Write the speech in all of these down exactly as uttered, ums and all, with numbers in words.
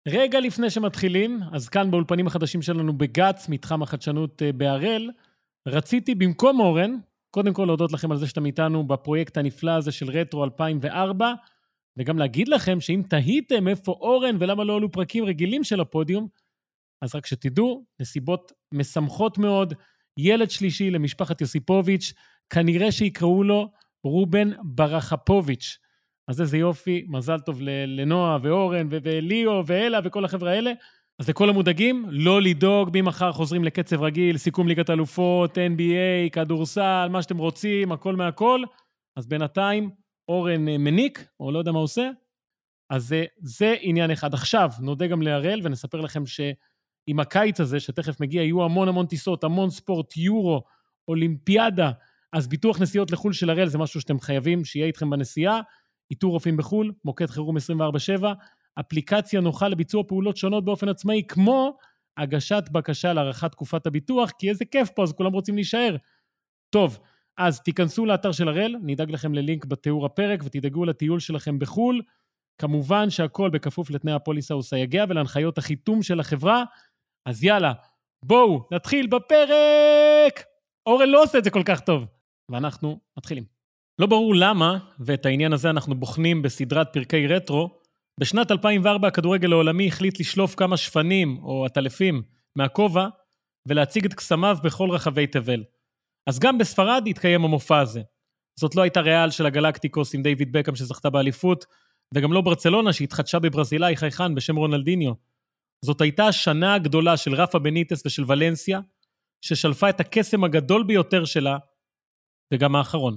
רגע לפני שמתחילים, אז כאן באולפנים החדשים שלנו בגץ, מתחם החדשנות בהראל, רציתי במקום אורן, קודם כל להודות לכם על זה שאתם איתנו בפרויקט הנפלא הזה של רטרו אלפיים וארבע, וגם להגיד לכם שאם תהיתם איפה אורן ולמה לא עלו פרקים רגילים של הפודיום, אז רק שתדעו, נסיבות משמחות מאוד, ילד שלישי למשפחת יוסיפוביץ', כנראה שיקראו לו רובן ברחפוביץ'. אז איזה יופי, מזל טוב לנועה ואורן וליאו ואלה וכל החברה האלה. אז לכל המודאגים, לא לדאוג, ממחר חוזרים לקצב רגיל, סיכום ליגת אלופות, אן בי איי, כדורסל, מה שאתם רוצים, הכל מהכל. אז בינתיים אורן מניק, או לא יודע מה עושה. אז זה, זה עניין אחד. עכשיו נודה גם להראל ונספר לכם שעם הקיץ הזה, שתכף מגיע, יהיו המון המון טיסות, המון ספורט, יורו, אולימפיאדה. אז ביטוח נסיעות לחול של הראל זה משהו שאתם חייבים שיהיה איתכם בנסיעה. איתור רופאים בחול, מוקד חירום עשרים וארבע שבע, אפליקציה נוחה לביצוע פעולות שונות באופן עצמאי, כמו הגשת בקשה להארכת תקופת הביטוח, כי איזה כיף פה, אז כולם רוצים להישאר. טוב, אז תיכנסו לאתר של הראל, נדאג לכם ללינק בתיאור הפרק, ותדאגו לטיול שלכם בחול, כמובן שהכל בכפוף לתנאי הפוליסה וסייגיה, ולהנחיות החיתום של החברה, אז יאללה, בואו, נתחיל בפרק! אורן לא עושה את זה כל כך טוב, ואנחנו מתחילים. לא ברור למה, ואת העניין הזה אנחנו בוחנים בסדרת פרקי רטרו, בשנת אלפיים וארבע הכדורגל העולמי החליט לשלוף כמה שפנים או עטלפים מהכובע, ולהציג את קסמיו בכל רחבי תבל. אז גם בספרד התקיים המופע הזה. זאת לא הייתה ריאל של הגלקטיקוס עם דיוויד בקאם שזכתה באליפות, וגם לא ברצלונה שהתחדשה בברזילאי חייכן בשם רונלדיניו. זאת הייתה השנה הגדולה של רפה בניטס ושל ולנסיה, ששלפה את הקסם הגדול ביותר שלה, וגם האחרון.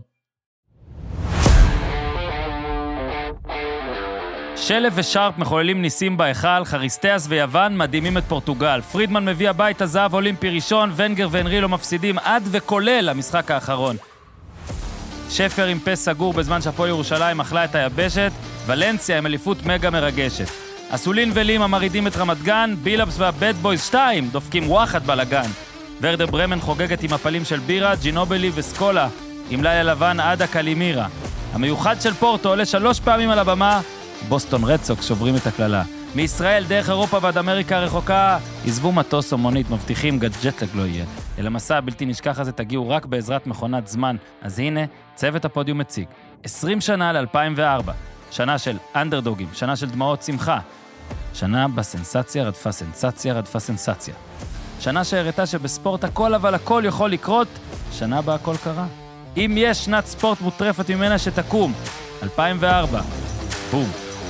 שלף ושרפ מחוללים ניסים בהיכל, חריסטיאס ויוון מדהימים את פורטוגל. פרידמן מביא הביתה זהב אולימפי ראשון, ונגר ואנרי לא מפסידים עד וכולל המשחק האחרון. שפר עם פס סגור בזמן שהפועל ירושלים אכלה את היבשת, ולנסיה עם אליפות מגה מרגשת. אסולין ולים המרידים את רמת גן, בילאפס והבד בויז שתיים דופקים וואחד בלגן. ורדר ברמן חוגגת עם הפלים של בירה, ג'ינובלי וסקולה, עם לילה לבן עד הקלימירה. המיוחד של פורטו עולה שלוש פעמים על הבמה, בוסטון רדסוקס שוברים את הכללה. מישראל דרך אירופה ועד אמריקה הרחוקה, עזבו מטוס או מונית, מבטיחים ג'טלג לא יהיה. אל המסע הבלתי נשכח הזה תגיעו רק בעזרת מכונת זמן. אז הנה, צוות הפודיום מציג. עשרים שנה ל-אלפיים וארבע. שנה של אנדרדוגים, שנה של דמעות שמחה. שנה בסנסציה רדפה סנסציה רדפה סנסציה. שנה שהראתה שבספורט הכל אבל הכל יכול לקרות, שנה בה הכל קרה. אם יש שנת ספורט מוטרפת ממנה שתקום, אלפיים וארבע. בום.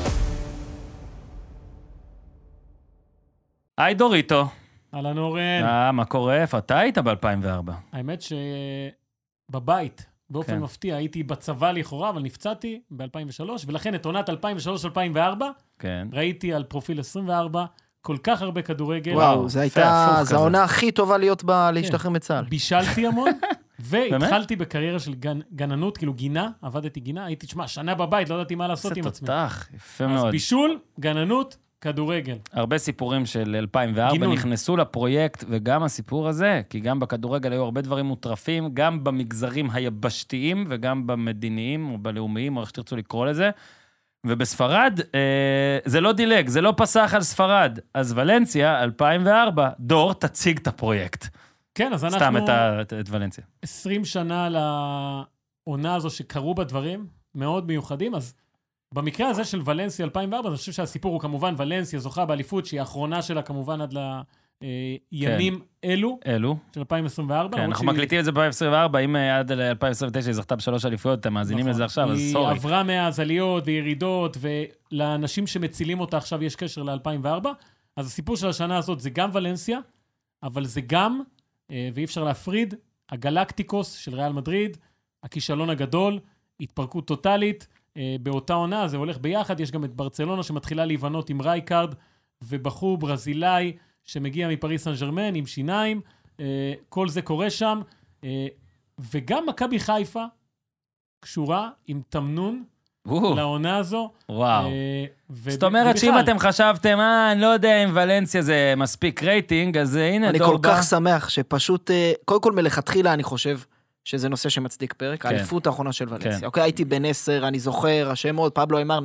היי דוריטו. אהלן אורן. אה, מה קורה? איפה? אתה היית ב-אלפיים וארבע. האמת שבבית, באופן כן. מפתיע, הייתי בצבא לכאורה, אבל נפצעתי ב-אלפיים ושלוש, ולכן את עונת אלפיים ושלוש אלפיים וארבע, כן. ראיתי על פרופיל עשרים וארבע, כל כך הרבה כדורגל. וואו, זה הייתה, זו העונה הכי טובה להיות בה, להשתחרר מצה"ל. בישלתי המון, והתחלתי בקריירה של גננות, כאילו גינה, עבדתי גינה, הייתי, תשמע, שנה בבית, לא ידעתי מה לעשות עם עצמי. זה תותח, יפה מאוד. אז בישול, גננות, כדורגל. הרבה סיפורים של אלפיים וארבע נכנסו לפרויקט, וגם הסיפור הזה, כי גם בכדורגל היו הרבה דברים מוטרפים, גם במגזרים היבשתיים, וגם במדיניים, או בלאומיים, או איך שתרצו לקרוא לזה. ובספרד, אה, זה לא דילג, זה לא פסח על ספרד. אז ולנסיה, אלפיים וארבע, דור, תציג את הפרויקט. כן, אז אנחנו... סתם את, ה, את, את ולנסיה. עשרים שנה לעונה הזו שקרו בה דברים מאוד מיוחדים, אז במקרה הזה של ולנסיה אלפיים וארבע, אני חושב שהסיפור הוא כמובן ולנסיה זוכה באליפות, שהיא האחרונה שלה כמובן עד לימים כן. אלו, אלו, של אלפיים עשרים וארבע. כן, אנחנו שהיא... מקליטים את זה ב-אלפיים עשרים וארבע, אם עד אלפיים עשרים ותשע היא זכתה בשלוש אליפויות, אתם מאזינים נכון. לזה עכשיו, אז סורי. היא עברה מאז עליות וירידות, ולאנשים שמצילים אותה עכשיו יש קשר ל-אלפיים וארבע, אז הסיפור של השנה הזאת זה גם ולנסיה, אבל זה גם, ואי אפשר להפריד, הגלקטיקוס של ריאל מדריד, הכישלון הגדול, התפרקות טוטלית, באותה עונה, זה הולך ביחד, יש גם את ברצלונה שמתחילה להיבנות עם רייקארד, ובחור ברזילאי שמגיע מפריס סן ז'רמן עם שיניים, כל זה קורה שם, וגם מכבי חיפה קשורה עם תמנון לעונה הזו. וואו. זאת אומרת שאם אתם חשבתם, אה, אני לא יודע אם ולנסיה זה מספיק רייטינג, אז הנה אני כל כך שמח שפשוט, קודם כל מלכתחילה אני חושב, שזה נושא שמצדיק פרק, האליפות האחרונה של ולנסיה. אוקיי, הייתי בן עשר, אני זוכר, השמות, פבלו אמר,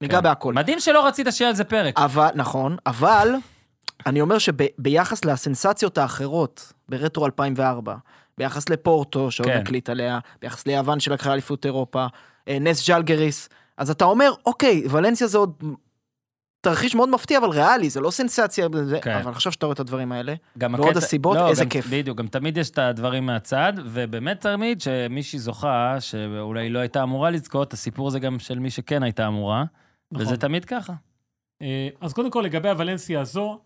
ניגע בהכל. מדהים שלא רצית שיהיה על זה פרק. אבל, נכון, אבל אני אומר שביחס לסנסציות האחרות, ברטרו אלפיים וארבע, ביחס לפורטו, שעוד כן. נקליט עליה, ביחס ליוון שלקחה אליפות אירופה, נס ג'לגריס, אז אתה אומר, אוקיי, ולנסיה זה עוד תרחיש מאוד מפתיע, אבל ריאלי, זה לא סנסציה, כן. אבל עכשיו שאתה רואה את הדברים האלה, גם ועוד הקטע- הסיבות, לא, איזה גם, כיף. בדיוק, גם תמיד יש את הדברים מהצד, ובאמת תמיד שמישהי זוכה, שאולי לא הייתה אמורה לזכות, הסיפור זה גם של מי שכן הייתה אמורה, נכון. וזה תמיד ככה. אה, אז קודם כל, לגבי הוולנסיה הזו,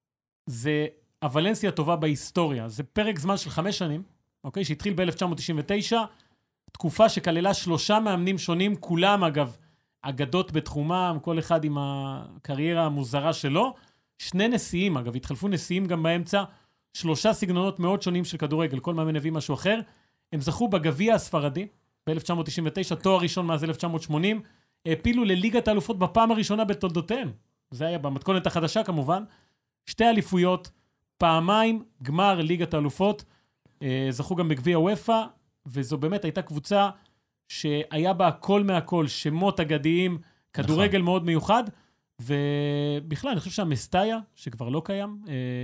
זה הוולנסיה הטובה בהיסטוריה. זה פרק זמן של חמש שנים, אוקיי? שהתחיל ב-אלף תשע מאות תשעים ותשע, תקופה שכללה שלושה מאמנים שונים, כולם אגב אגדות בתחומם, כל אחד עם הקריירה המוזרה שלו. שני נשיאים, אגב, התחלפו נשיאים גם באמצע, שלושה סגנונות מאוד שונים של כדורגל, כל מאמן הביא משהו אחר. הם זכו בגביע הספרדי, ב-אלף תשע מאות תשעים ותשע, תואר ראשון מאז אלף תשע מאות שמונים, העפילו לליגת האלופות בפעם הראשונה בתולדותיהם. זה היה במתכונת החדשה כמובן. שתי אליפויות, פעמיים גמר ליגת האלופות, זכו גם בגביע וופא, וזו באמת הייתה קבוצה שהיה בה הכל מהכל, שמות אגדיים, כדורגל נכון. מאוד מיוחד, ובכלל אני חושב שהמסטאיה, שכבר לא קיים,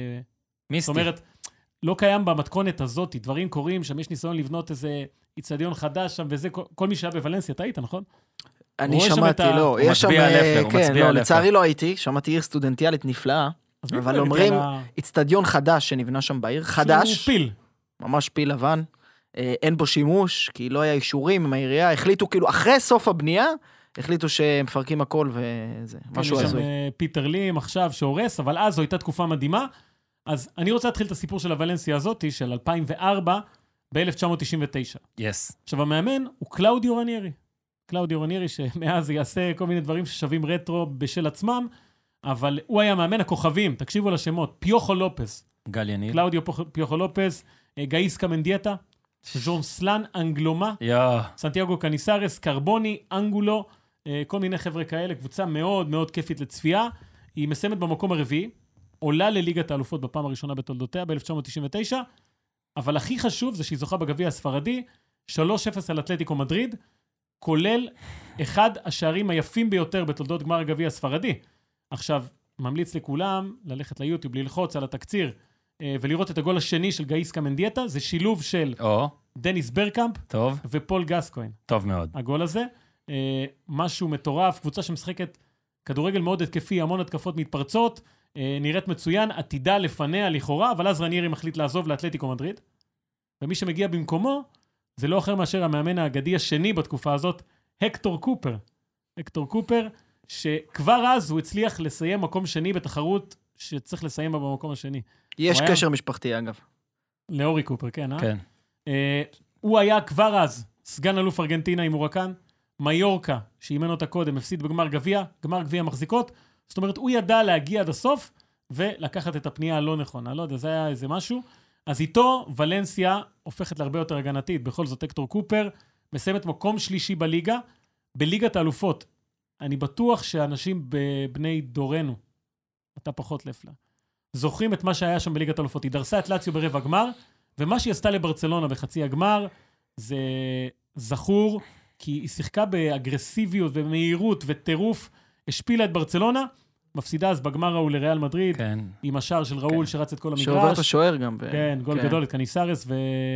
מיסטי. זאת אומרת, לא קיים במתכונת הזאת, דברים קורים, שם יש ניסיון לבנות איזה איצטדיון חדש שם, וזה, כל, כל מי שהיה בוולנסיה, אתה היית, נכון? אני שמעתי, לא, יש שם, כן, לא, לצערי לא הייתי, שמעתי עיר סטודנטיאלית נפלאה, אבל אומרים, איצטדיון חדש שנבנה שם בעיר, חדש, שהוא פיל. ממש פיל לבן, אין בו שימוש, כי לא היה אישורים עם העירייה, החליטו כאילו, אחרי סוף הבנייה, החליטו שמפרקים הכל וזה, משהו הזוי. יש שם פיטר לים עכשיו שהורס, אבל אז זו הייתה תקופה מדהימה, אז אני רוצה להתחיל את הסיפור של הוולנסיה הזאת, של אלפיים וארבע, ב-אלף תשע מאות תשעים ותשע. Yes. עכשיו, המאמן הוא קלאודיו רניירי. קלאודיו רניירי, שמאז יעשה כל מיני דברים ששווים רטרו בשל עצמם, אבל הוא היה מאמן הכוכבים, תקשיבו לשמות, פיוחו לופס. גל יניב. קלאודיו פיוחו לופס, גאיסקה מנדיאטה, ז'ון סלן, אנגלומה, יואו. סנטיאגו קניסרס, קרבוני, אנגולו, כל מיני חבר'ה כאלה, קבוצה מאוד מאוד כיפית לצפייה. היא מסיימת במקום הרביעי, עולה לליגת האלופות בפעם הראשונה בתולדותיה, ב-אלף תשע מאות תשעים ותשע, אבל הכי חשוב זה שהיא זוכה בגביע הספרדי, שלוש אפס על אתלטיקו מדריד, כולל אחד השערים היפים ביותר בתולדות גמר הגביע הספרדי. עכשיו, ממליץ לכולם ללכת ליוטיוב, ללחוץ על התקציר, ולראות את הגול השני של גאיסקה מנדיאטה, זה שילוב של או. דניס ברקאמפ טוב. ופול גסקוין. טוב מאוד. הגול הזה, משהו מטורף, קבוצה שמשחקת כדורגל מאוד התקפי, המון התקפות מתפרצות, נראית מצוין, עתידה לפניה לכאורה, אבל אז רניירי מחליט לעזוב לאתלטיקו מדריד, ומי שמגיע במקומו, זה לא אחר מאשר המאמן האגדי השני בתקופה הזאת, הקטור קופר. הקטור קופר, שכבר אז הוא הצליח לסיים מקום שני בתחרות שצריך לסיים בה במקום השני. יש קשר היה... משפחתי, אגב. לאורי קופר, כן, אה? כן. אה, הוא היה כבר אז סגן אלוף ארגנטינה עם הורקן, מיורקה, שאימן אותה קודם, הפסיד בגמר גביע, גמר גביע מחזיקות, זאת אומרת, הוא ידע להגיע עד הסוף, ולקחת את הפנייה הלא נכונה, לא יודע, זה היה איזה משהו. אז איתו, ולנסיה הופכת להרבה יותר הגנתית, בכל זאת הקטור קופר, מסיימת מקום שלישי בליגה, בליגת האלופות. אני בטוח שאנשים בבני דורנו, אתה פחות לפלה, זוכרים את מה שהיה שם בליגת האלופות. היא דרסה את לאציו ברבע גמר, ומה שהיא עשתה לברצלונה בחצי הגמר, זה זכור, כי היא שיחקה באגרסיביות ומהירות וטירוף, השפילה את ברצלונה, מפסידה אז בגמר ההוא לריאל מדריד, כן. עם השער של ראול כן. שרץ את כל המגרש. שעובר את השוער גם. ב... כן, גול כן. גדול, את קניסרס, ו...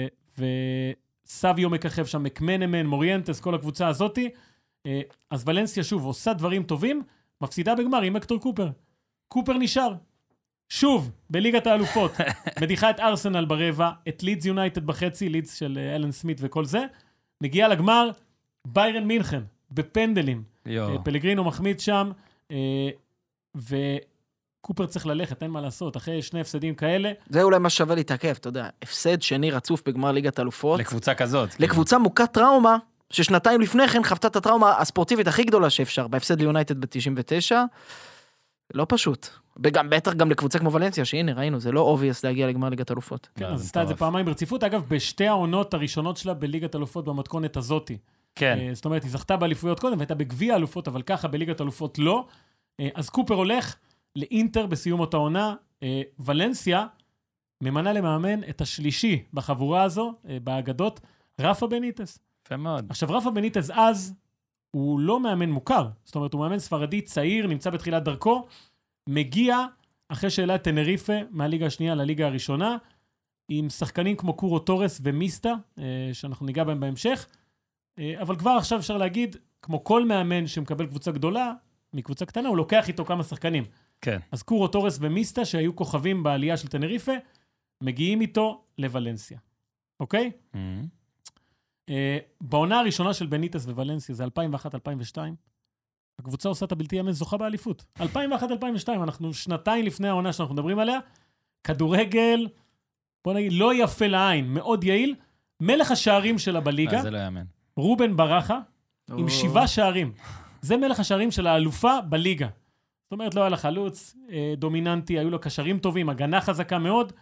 וסביו מככב שם, מקמנמן, מוריינטס, כל הקבוצה הזאת. אז ולנסיה שוב עושה דברים טובים, מפסידה בגמר עם הקטור קופר. קופר נשאר. שוב, בליגת האלופות, מדיחה את ארסנל ברבע, את לידס יונייטד בחצי, לידס של אלן סמית וכל זה, מגיעה לגמר, ביירן מינכן, בפנדלים. יו. פלגרינו מחמיד שם, וקופר צריך ללכת, אין מה לעשות, אחרי שני הפסדים כאלה. זה אולי מה שווה להתעכב, אתה יודע, הפסד שני רצוף בגמר ליגת האלופות. לקבוצה כזאת. לקבוצה מוכת טראומה, ששנתיים לפני כן חוותה את הטראומה הספורטיבית הכי גדולה שאפשר, בהפסד ליונייטד ב-תשעים ותשע, לא פשוט. וגם בטח גם לקבוצה כמו ולנסיה, שהנה ראינו, זה לא obvious להגיע לגמר ליגת האלופות. כן, אז עשתה את זה פעמיים ברציפות, אגב, בשתי העונות הראשונות שלה בליגת האלופות במתכונת הזאתי. כן. זאת אומרת, היא זכתה באליפויות קודם, והייתה בגביע האלופות, אבל ככה בליגת האלופות לא. אז קופר הולך לאינטר בסיום אותה עונה, ולנסיה ממנה למאמן את השלישי בחבורה הזו, באגדות, רפה בניטס. יפה מאוד. עכשיו, רפה בניטס אז הוא לא מאמן מוכר, זאת אומרת, הוא מאמן ספרדי צעיר, נמצא בתחילת דרכו, מגיע אחרי שאלה את טנריפה מהליגה השנייה לליגה הראשונה, עם שחקנים כמו קורו טורס ומיסטה, שאנחנו ניגע בהם בהמשך, אבל כבר עכשיו אפשר להגיד, כמו כל מאמן שמקבל קבוצה גדולה, מקבוצה קטנה, הוא לוקח איתו כמה שחקנים. כן. אז קורו טורס ומיסטה, שהיו כוכבים בעלייה של טנריפה, מגיעים איתו לוולנסיה. אוקיי? Mm-hmm. בעונה הראשונה של בניטס וולנסיה, זה אלפיים ואחת אלפיים ושתיים, הקבוצה עושה את הבלתי יאמן, זוכה באליפות. אלפיים ואחת אלפיים ושתיים, אנחנו שנתיים לפני העונה שאנחנו מדברים עליה, כדורגל, בוא נגיד, לא יפה לעין, מאוד יעיל, מלך השערים שלה בליגה, זה לא יאמן. רובן ברחה, עם שבעה שערים. זה מלך השערים של האלופה בליגה. זאת אומרת, לא היה לה חלוץ, דומיננטי, היו לו קשרים טובים, הגנה חזקה מאוד.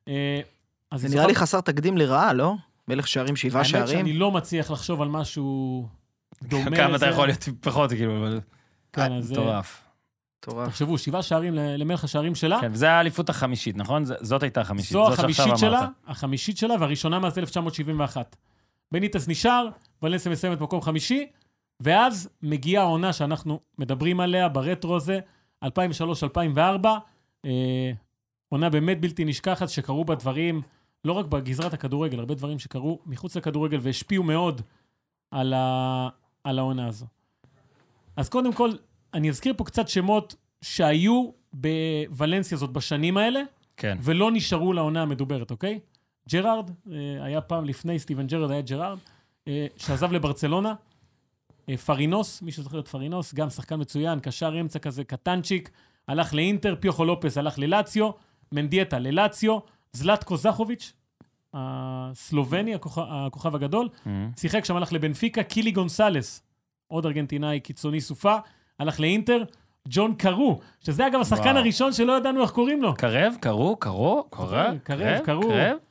זה נראה לי חסר תקדים לרעה, לא? מלך שערים, שבעה שערים. האמת שאני לא מצליח לחשוב על משהו דומה לזה. כמה אתה יכול להיות פחות, כאילו, אבל... כן, אז... מטורף. תחשבו, שבעה שערים למלך השערים שלה. כן, וזה האליפות החמישית, נכון? זאת הייתה החמישית. זו החמישית שלה, החמישית שלה, והראשונה מאז אלף תשע מאות שבעים ואחת. בניטס נשאר, ולנסיה מסיימת מקום חמישי, ואז מגיעה העונה שאנחנו מדברים עליה ברטרו הזה, אלפיים ושלוש אלפיים וארבע, אה, עונה באמת בלתי נשכחת, שקרו בה דברים, לא רק בגזרת הכדורגל, הרבה דברים שקרו מחוץ לכדורגל, והשפיעו מאוד על, ה, על העונה הזו. אז קודם כל, אני אזכיר פה קצת שמות שהיו בוולנסיה הזאת בשנים האלה, כן. ולא נשארו לעונה המדוברת, אוקיי? ג'רארד, היה פעם לפני סטיבן ג'רארד, היה ג'רארד, שעזב לברצלונה, פרינוס, מי שזוכר את פרינוס, גם שחקן מצוין, קשר אמצע כזה, קטנצ'יק, הלך לאינטר, פיוחו לופס הלך ללאציו, מנדיאטה ללאציו, זלטקו זכוביץ', הסלובני, הכוכב, הכוכב הגדול, mm-hmm. שיחק שם, הלך לבנפיקה, קילי גונסלס, עוד ארגנטינאי קיצוני סופה, הלך לאינטר, ג'ון קרו, שזה אגב השחקן וואו. הראשון שלא ידענו איך קוראים לו. קרב, קרו, קרו, קרב, קרב, קרו.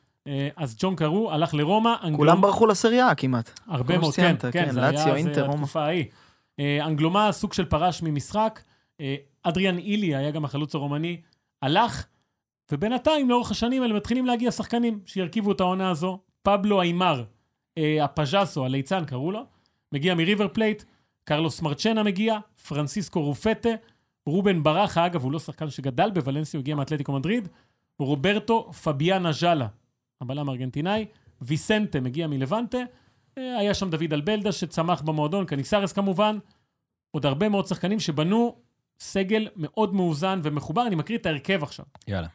אז ג'ון קרו הלך לרומא. כולם ברחו לסריה כמעט. הרבה מאוד, כן, כן, זה היה התקופה ההיא. אנגלומה, סוג של פרש ממשחק, אדריאן אילי, היה גם החלוץ הרומני, הלך, ובינתיים לאורך השנים האלה מתחילים להגיע שחקנים שירכיבו את העונה הזו. פבלו איימר, הפז'סו, הליצן קראו לו, מגיע מריבר פלייט, קרלוס מרצ'נה מגיע, פרנסיסקו רופטה, רובן ברחה, אגב, הוא לא שחקן שגדל בוולנסיה, הוא הגיע מאתלטיקו מדריד, רוברטו פביאנה ז'אלה, הבלם הארגנטינאי, ויסנטה מגיע מלבנטה, היה שם דוד אלבלדה שצמח במועדון, קניסרס כמובן, עוד הרבה מאוד שחקנים שבנו סגל מאוד מאוזן ומחובר, אני מקריא את ההרכב עכשיו. יאללה.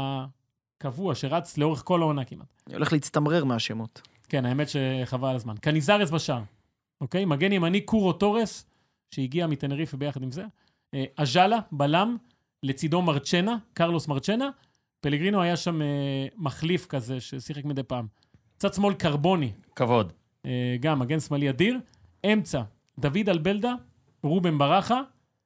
הקבוע שרץ לאורך כל העונה כמעט. אני הולך להצטמרר מהשמות. כן, האמת שחבל הזמן. קניזרס בשער. אוקיי? מגן ימני קורו טורס, שהגיע מטנריפה ביחד עם זה. אג'אלה, בלם, לצידו מרצ'נה, קרלוס מרצ'נה. פלגרינו היה שם מחליף כזה, ששיחק מדי פעם. צד שמאל קרבוני. כבוד. גם, מגן שמאלי אדיר. אמצע, דוד אלבלדה, רובן ברחה,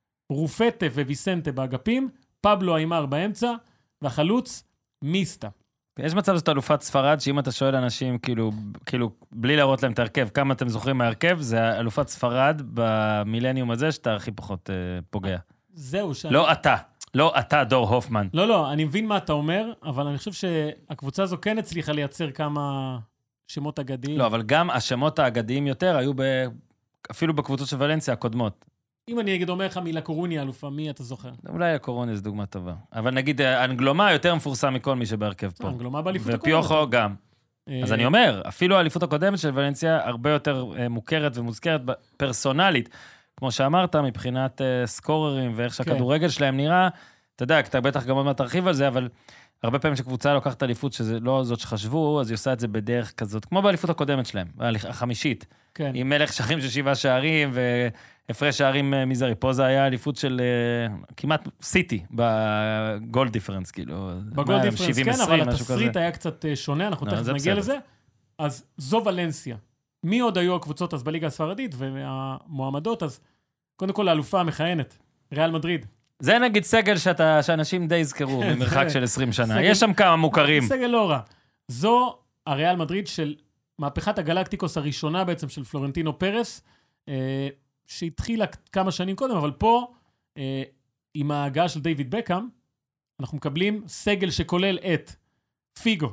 רופטה וויסנטה באגפים, פבלו איימר באמצע, והחלוץ, מיסטה. יש מצב זאת אלופת ספרד, שאם אתה שואל אנשים, כאילו, כאילו, בלי להראות להם את ההרכב, כמה אתם זוכרים מההרכב, זה אלופת ספרד במילניום הזה, שאתה הכי פחות אה, פוגע. זהו. שאני... לא אתה, לא אתה, דור הופמן. לא, לא, אני מבין מה אתה אומר, אבל אני חושב שהקבוצה הזו כן הצליחה לייצר כמה שמות אגדיים. לא, אבל גם השמות האגדיים יותר היו ב... אפילו בקבוצות של ולנסיה הקודמות. אם אני אגיד אומר לך מילה קורוניה, אלופה, מי אתה זוכר? אולי הקורוניה זו דוגמה טובה. אבל נגיד, אנגלומה יותר מפורסם מכל מי שבהרכב פה. אנגלומה באליפות הקודמת. ופיוחו גם. אז אני אומר, אפילו האליפות הקודמת של ולנסיה הרבה יותר מוכרת ומוזכרת פרסונלית, כמו שאמרת, מבחינת סקוררים ואיך שהכדורגל שלהם נראה. אתה יודע, אתה בטח גם עוד מעט תרחיב על זה, אבל הרבה פעמים שקבוצה לוקחת אליפות שזה לא זאת שחשבו, אז היא עושה את זה בדרך כזאת, כמו באליפות הקודמת שלהם, החמישית. כן. עם מלך שערים של שבעה שערים והפרש שערים מזערי. פה זה היה אליפות של כמעט סיטי בגול דיפרנס, כאילו. בגול דיפרנס, כן, אבל התסריט היה קצת שונה, אנחנו תכף נגיע לזה. אז זו ולנסיה. מי עוד היו הקבוצות אז בליגה הספרדית והמועמדות? אז קודם כל האלופה המכהנת, ריאל מדריד. זה נגיד סגל שאתה, שאנשים די יזכרו במרחק של עשרים שנה. יש שם כמה מוכרים. סגל לא רע. זו הריאל מדריד של מהפכת הגלקטיקוס הראשונה בעצם של פלורנטינו פרס, אה, שהתחילה כמה שנים קודם, אבל פה, אה, עם ההגעה של דיוויד בקאם, אנחנו מקבלים סגל שכולל את פיגו,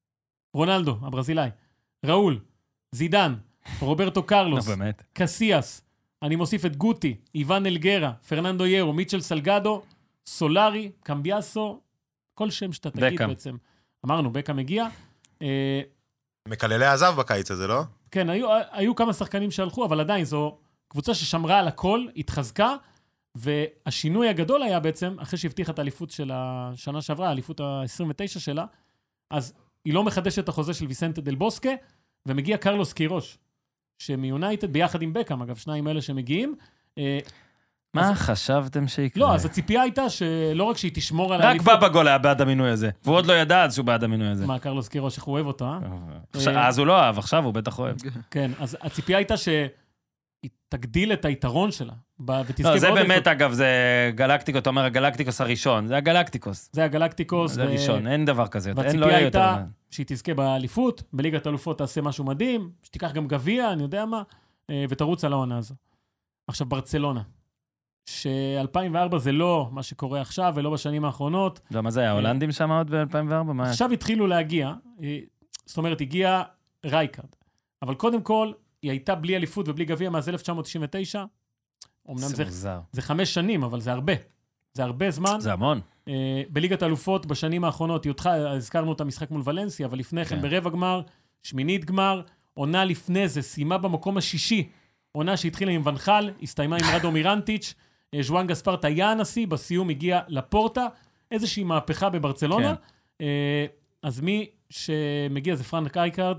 רונלדו, הברזילאי, ראול, זידן, רוברטו קרלוס, קסיאס, אני מוסיף את גוטי, איוון אלגרה, פרננדו ירו, מיטשל סלגדו, סולארי, קמביאסו, כל שם שאתה תגיד בקאם. בעצם. אמרנו, בקאם מגיע. אה, מקללי עזב בקיץ הזה, לא? כן, היו, היו כמה שחקנים שהלכו, אבל עדיין זו קבוצה ששמרה על הכל, התחזקה, והשינוי הגדול היה בעצם, אחרי שהבטיחה את האליפות של השנה שעברה, האליפות ה-עשרים ותשע שלה, אז היא לא מחדשת את החוזה של ויסנטה דל בוסקה, ומגיע קרלוס קירוש, שמיונייטד ביחד עם בקאם, אגב, שניים אלה שמגיעים. מה חשבתם שיקרה? לא, אז הציפייה הייתה שלא רק שהיא תשמור על רק האליפות... בבא גול היה בעד המינוי הזה, והוא עוד לא ידע אז שהוא בעד המינוי הזה. מה, קרלוס קירוש, איך הוא אוהב אותו, אה? עכשיו- אז הוא לא אהב, עכשיו הוא בטח אוהב. כן, אז הציפייה הייתה שהיא תגדיל את היתרון שלה, ב- ותזכה לא, זה בעוד באמת, אליפות. אגב, זה גלקטיקוס, אתה אומר, הגלקטיקוס הראשון, זה הגלקטיקוס. זה הגלקטיקוס. זה ו- ראשון, אין דבר כזה, אין, לא והציפייה יהיה יותר. הייתה שהיא תזכה באליפות, בליגת האלופות תעשה משהו מדהים, שתיקח גם גביע, אני יודע מה, אה, ותרוץ על העונה הזו. עכשיו, ברצלונה, ש-אלפיים וארבע זה לא מה שקורה עכשיו, ולא בשנים האחרונות. לא, מה זה היה, הולנדים שם עוד ב-אלפיים וארבע? מה היה? עכשיו התחילו להגיע, אה, זאת אומרת, הגיע רייקרד. אבל קודם כל, היא הייתה בלי אליפות ובלי גביע מאז אלף תשע מאות תשעים ותשע. אמנם זה זה, מוזר. זה חמש שנים, אבל זה הרבה. זה הרבה זמן. זה המון. אה, בליגת האלופות בשנים האחרונות, היא הודחה, הזכרנו את המשחק מול ולנסיה, אבל לפני כן כן. ברבע גמר, שמינית גמר, עונה לפני זה, סיימה במקום השישי, עונה שהתחילה עם ונחל, הסתיימה עם רדו מירנטיץ', אה, ז'ואן גספרט היה הנשיא, בסיום הגיע לפורטה, איזושהי מהפכה בברצלונה, כן. אה, אז מי שמגיע זה פרנק רייקארד,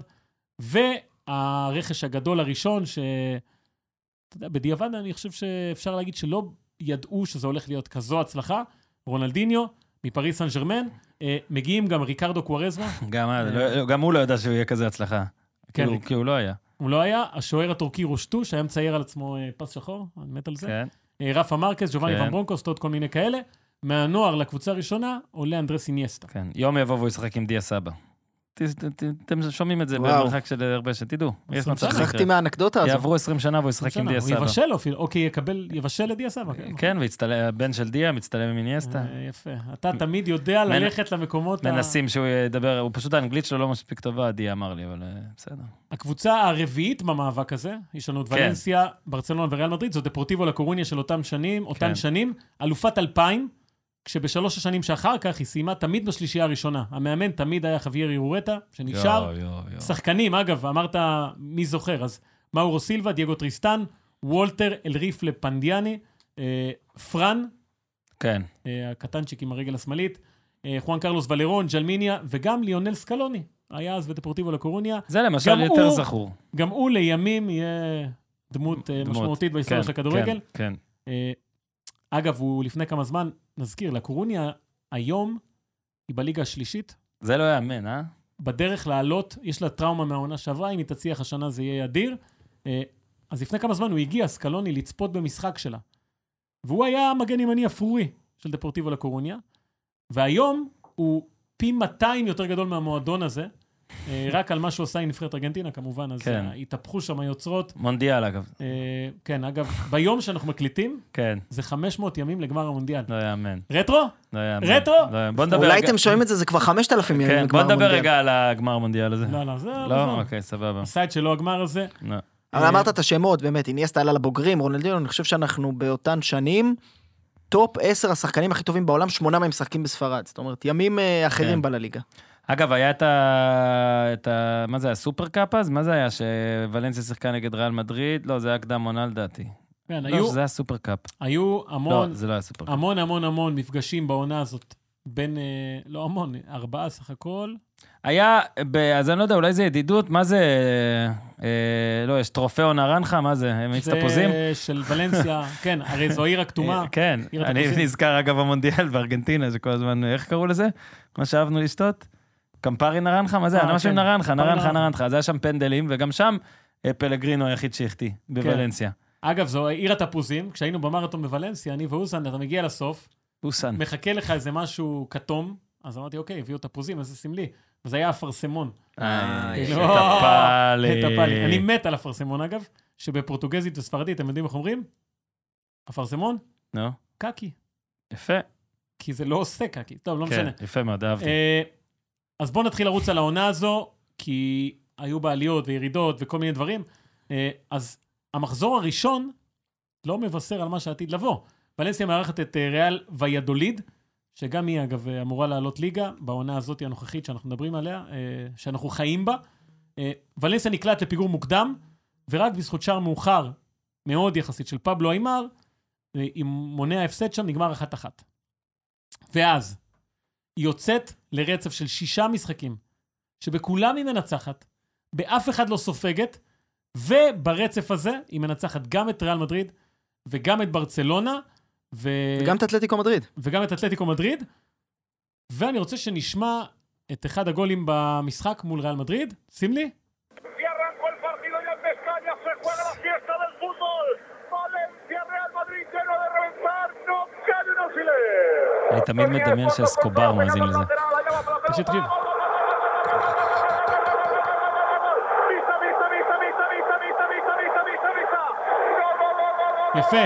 והרכש הגדול הראשון, ש... אתה יודע, בדיעבד אני חושב שאפשר להגיד שלא ידעו שזה הולך להיות כזו הצלחה, רונלדיניו, מפריס סן ז'רמן, אה, מגיעים גם ריקרדו קוארזמה, גם לא- גם הוא לא ידע שהוא יהיה כזה הצלחה. כן, כאילו, כי הוא לא היה. הוא לא היה, השוער הטורקי רושטו, שהיה מצייר על עצמו אה, פס שחור, אני מת על זה, כן. אה, רפה מרקס, ג'ובאני כן. ון ברונקוסט, עוד כל מיני כאלה, מהנוער לקבוצה הראשונה, עולה אנדרס אינייסטה. כן. יום יבוא והוא ישחק עם דיה סבא. ת- ת- ת- אתם שומעים את זה וואו. במרחק של הרבה שתדעו. יש עשרים מצב שנה. שיקרה. שכחתי מהאנקדוטה הזו. יעברו עשרים שנה והוא ישחק עם דיה הוא סבא. יבשל אפילו, או כי יקבל, יבשל לדיה סבא. כן. כן, והבן של דיה מצטלם עם אינייסטה. אה, יפה. אתה תמיד יודע מנ- ללכת למקומות... ה- מנסים שהוא ידבר, הוא פשוט האנגלית שלו לא מספיק טובה, דיה אמר לי, אבל אה, בסדר. הקבוצה הרביעית במאבק הזה, יש לנו את כן. ולנסיה, ברצלונה וריאל מדריד, זו דפורטיבו לקורוניה של אותם שנים, אותן כן. שנים, אלופת אלפיים, כשבשלוש השנים שאחר כך היא סיימה תמיד בשלישייה הראשונה. המאמן תמיד היה חוויאר אירורטה, שנשאר. יו, יו, יו. שחקנים, אגב, אמרת מי זוכר, אז מאורו סילבה, דייגו טריסטן, וולטר אלריף לפנדיאני, אה, פרן, כן. אה, הקטנצ'יק עם הרגל השמאלית, אה, חואן קרלוס ולרון, ג'למיניה, וגם ליונל סקלוני, היה אז בדפורטיבו לקורוניה. זה למשל גם יותר הוא- זכור. גם הוא לימים יהיה דמות, אה, דמות. משמעותית בהיסטוריה כן, של הכדורגל. כן, כן. אה, אגב, הוא לפני כמה זמן, נזכיר, לקורוניה היום היא בליגה השלישית, זה לא יאמן, אה? בדרך לעלות, יש לה טראומה מהעונה שעברה, אם היא תצליח השנה זה יהיה אדיר. אה, אז לפני כמה זמן הוא הגיע, סקלוני, לצפות במשחק שלה. והוא היה המגן ימני אפרורי של דפורטיבו לקורוניה, והיום הוא פי מאתיים יותר גדול מהמועדון הזה, אה, רק על מה שהוא עושה עם נבחרת ארגנטינה, כמובן, אז כן. אה, התהפכו שם היוצרות. מונדיאל, אגב. אה, כן, אגב, ביום שאנחנו מקליטים, כן, זה חמש מאות ימים לגמר המונדיאל. לא יאמן. רטרו? לא יאמן. רטרו? לא יאמן. בוא נדבר אולי רגע- אתם שומעים את זה, זה כבר חמשת אלפים ימים כן, לגמר בוא נדבר המונדיאל. רגע על הגמר המונדיאל הזה. לא, לא, זה... לא? אוקיי, סבבה. עשה את שלו הגמר הזה. לא. אבל אמרת את השמות, באמת, אינייסטה עלה לבוגרים, רונלדינו, אני חושב שאנחנו באותן שנים, טופ עשר השחקנים הכי טובים בעולם, שמונה מהם משחקים בספרד. זאת אומרת, ימים אה, אחרים כן. בלליגה. אגב, היה את ה... את ה... מה זה היה? סופר קאפ אז? מה זה היה? שוולנסיה שיחקה נגד ריאל מדריד? לא, זה היה קדם עונה לדעתי. כן, לא, היו, שזה היה סופר קאפ. היו לא, המון, זה לא היה סופר קאפ. המון המון המון מפגשים בעונה הזאת, בין, אה, לא המון, ארבעה סך הכל. היה, ב... אז אני לא יודע, אולי זה ידידות, מה זה... אה, לא, יש טרופאו נרנחה, מה זה? הם מיץ תפוזים? זה של ולנסיה, כן, הרי זו עיר הכתומה. כן, עיר אני התפוזים. נזכר אגב המונדיאל בארגנטינה, שכל הזמן, איך קראו לזה? מה שאהבנו לשתות? קמפרי נרנחה? מה זה? אה, אני משהו עם כן. נרנחה, קמפרי נרנחה, נרנחה. נרנחה. אז היה שם פנדלים, וגם שם אה, פלגרינו היחיד שהחטיא, בוולנסיה. אגב, זו עיר התפוזים, כשהיינו במרתון בוולנסיה, אני ואוסן, אתה מגיע לסוף, אוסן. מחכה לך איזה משהו כתום, אז אמרתי, אוקיי, הביאו תפוזים, איזה סמלי. וזה היה אפרסמון. איי, כאילו, טפלי. טפלי. אני מת על אפרסמון, אגב, שבפורטוגזית וספרדית, אתם יודעים איך אומרים? אפרסמון? נו, קקי. יפה. כי זה לא עושה קקי. טוב, לא כן, משנה. יפה מאוד, אהבתי. אה, אז בואו נתחיל לרוץ על העונה הזו, כי היו בעליות וירידות וכל מיני דברים. אה, אז המחזור הראשון לא מבשר על מה שעתיד לבוא. ולנסיה מארחת את ריאל ויאדוליד, שגם היא, אגב, אמורה לעלות ליגה, בעונה הזאת הנוכחית שאנחנו מדברים עליה, שאנחנו חיים בה. ולנסיה נקלט לפיגור מוקדם, ורק בזכות שער מאוחר, מאוד יחסית, של פבלו איימר, עם מונע הפסד שם, נגמר אחת אחת. ואז, היא יוצאת לרצף של שישה משחקים, שבכולם היא מנצחת, באף אחד לא סופגת, וברצף הזה היא מנצחת גם את ריאל מדריד, וגם את ברצלונה, ו... וגם את אתלטיקו מדריד. וגם את אתלטיקו מדריד, ואני רוצה שנשמע את אחד הגולים במשחק מול ריאל מדריד. שים לי. אני תמיד מדמיין שאסקובר מאזין לזה. תקשיב, תקשיב. יפה.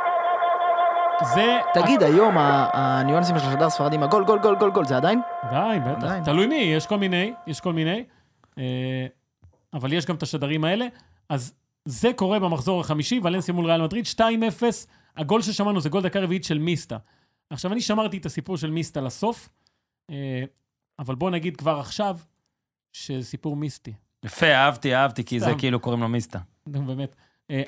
זה... תגיד, היום הניואנסים של השדר ספרדים, הגול, גול, גול, גול, גול, זה עדיין? עדיין, בטח. תלוי מי, יש כל מיני, יש כל מיני, אבל יש גם את השדרים האלה. אז זה קורה במחזור החמישי, ולנסיה מול ריאל מדריד, שתיים אפס, הגול ששמענו זה גול דקה רביעית של מיסטה. עכשיו, אני שמרתי את הסיפור של מיסטה לסוף, אבל בוא נגיד כבר עכשיו, שזה סיפור מיסטי. יפה, אהבתי, אהבתי, כי זה כאילו קוראים לו מיסטה. באמת.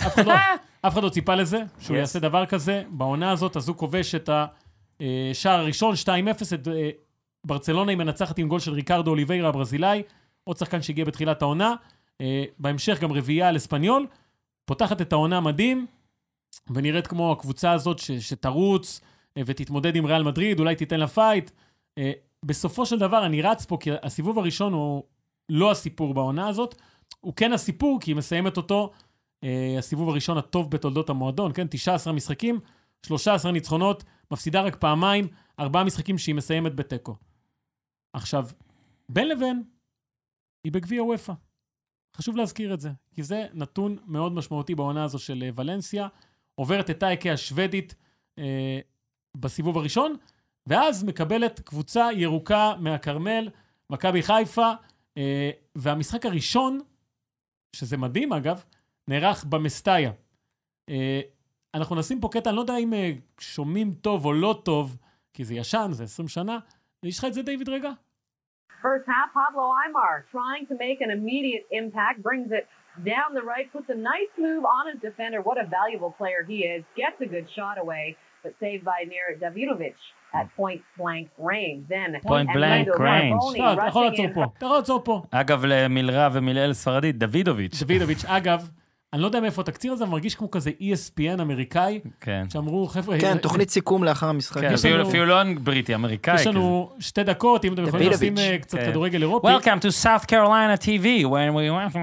אף אחד לא ציפה לזה, שהוא יעשה דבר כזה. בעונה הזאת, אז הוא כובש את השער הראשון, שתיים אפס, את ברצלונה היא מנצחת עם גול של ריקרדו אוליביירה הברזילאי, עוד שחקן שהגיע בתחילת העונה, בהמשך גם רביעייה על אספניול, פותחת את העונה מדהים, ונראית כמו הקבוצה הזאת שתרוץ ותתמודד עם ריאל מדריד, אולי תיתן לה פייט. בסופו של דבר אני רץ פה, כי הסיבוב הראשון הוא לא הסיפור בעונה הזאת, הוא כן הסיפור, כי היא מסיימת אותו, הסיבוב הראשון הטוב בתולדות המועדון, כן? תשעה עשר משחקים, שלושה עשר ניצחונות, מפסידה רק פעמיים, ארבעה משחקים שהיא מסיימת בטקו. עכשיו, בין לבין, היא בגביע וופא. חשוב להזכיר את זה, כי זה נתון מאוד משמעותי בעונה הזו של ולנסיה, עוברת את אייקה השוודית אה, בסיבוב הראשון, ואז מקבלת קבוצה ירוקה מהקרמל, מכבי חיפה, אה, והמשחק הראשון, שזה מדהים אגב, נערך במסטאיה. אה, אנחנו נשים פה קטע, אני לא יודע אם אה, שומעים טוב או לא טוב, כי זה ישן, זה עשרים שנה, יש לך את זה דיוויד רגע? First half, Pablo Aimar trying to make an immediate impact, brings it down the right, puts a nice move on his defender. What a valuable player he is. Gets a good shot away, but saved by Nir Davidovic at point blank range. Then point blank range. אתה יכול לעצור פה. אתה יכול לעצור פה. אגב, למילרע ומילאל ספרדית, דוידוביץ'. דוידוביץ', אגב, אני לא יודע מאיפה התקציר הזה, מרגיש כמו כזה E S P N אמריקאי, שאמרו, חבר'ה... כן, תוכנית סיכום לאחר המשחק. כן, אפילו לא בריטי, אמריקאי. יש לנו שתי דקות, אם אתם יכולים לשים קצת כדורגל אירופי. Welcome to South Carolina T V, when we...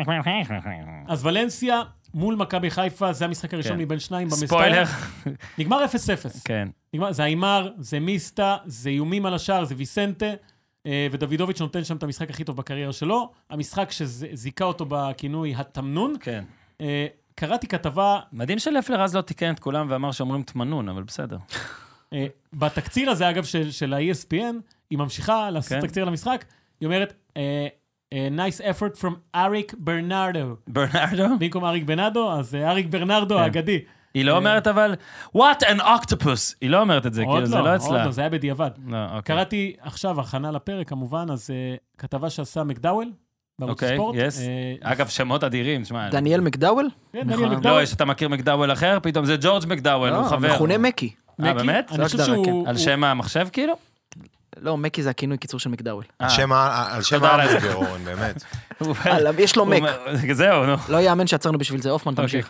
אז ולנסיה מול מכבי חיפה, זה המשחק הראשון מבין שניים במסטאיה. ספוילר. נגמר אפס אפס. כן. זה איימר, זה מיסטה, זה איומים על השער, זה ויסנטה, ודוידוביץ' נותן שם את המשחק הכי טוב בקריירה שלו. המשחק שזיקה אותו בכינוי התמנון. כן. קראתי כתבה... מדהים שלפלר אז לא תיקן את כולם ואמר שאומרים תמנון, אבל בסדר. בתקציר הזה, אגב, של ה-E S P N, היא ממשיכה לעשות תקציר למשחק, היא אומרת, nice effort from אריק ברנרדו. ברנרדו? במקום אריק ברנרדו, אז אריק ברנרדו האגדי. היא לא אומרת אבל, what an octopus! היא לא אומרת את זה, כאילו זה לא אצלה. עוד לא, זה היה בדיעבד. קראתי עכשיו, הכנה לפרק כמובן, אז כתבה שעשה מקדאוול, בערוץ הספורט. אגב, שמות אדירים, שמע. דניאל מקדאוול? כן, דניאל מקדאוול. לא, יש אתה מכיר מקדאוול אחר, פתאום זה ג'ורג' מקדאוול, הוא חבר. מכונה מקי. אה, באמת? אני חושב שהוא... על שם המחשב, כאילו? לא, מקי זה הכינוי קיצור של מקדאוול. על שם ההמבורגר, אורן, באמת. יש לו מק. זהו, נו. לא יאמן שעצרנו בשביל זה, אופמן תמשיך.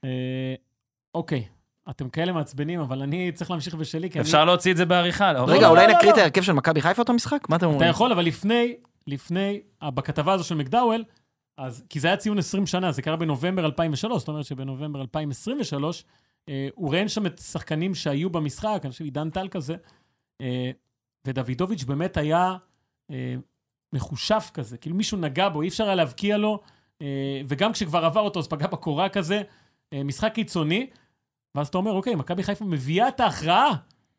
אוקיי, אתם כאלה מעצבנים, אבל אני צריך להמשיך בשלי, כי אני... אפשר להוציא את זה בעריכה. רגע, אולי נקריא את ההרכב של מכבי חיפה אותו משחק? מה אתם אומרים? אתה יכול, אבל לפני, לפני, בכתבה הזו של מקדאוול, אז, כי זה היה ציון עשרים שנה, זה קרה בנובמבר אלפיים ושלוש, זאת אומרת שבנובמבר אלפיים עשרים ושלוש, אה, הוא ראיין שם את שחקנים שהיו במשחק, אני חושב, עידן טל כזה, אה, ודוידוביץ' באמת היה אה, מחושף כזה, כאילו מישהו נגע בו, אי אפשר היה להבקיע לו, אה, וגם כשכבר עבר אותו, אז פגע בקורה כזה, אה, משחק קיצוני, ואז אתה אומר, אוקיי, מכבי חיפה מביאה את ההכרעה,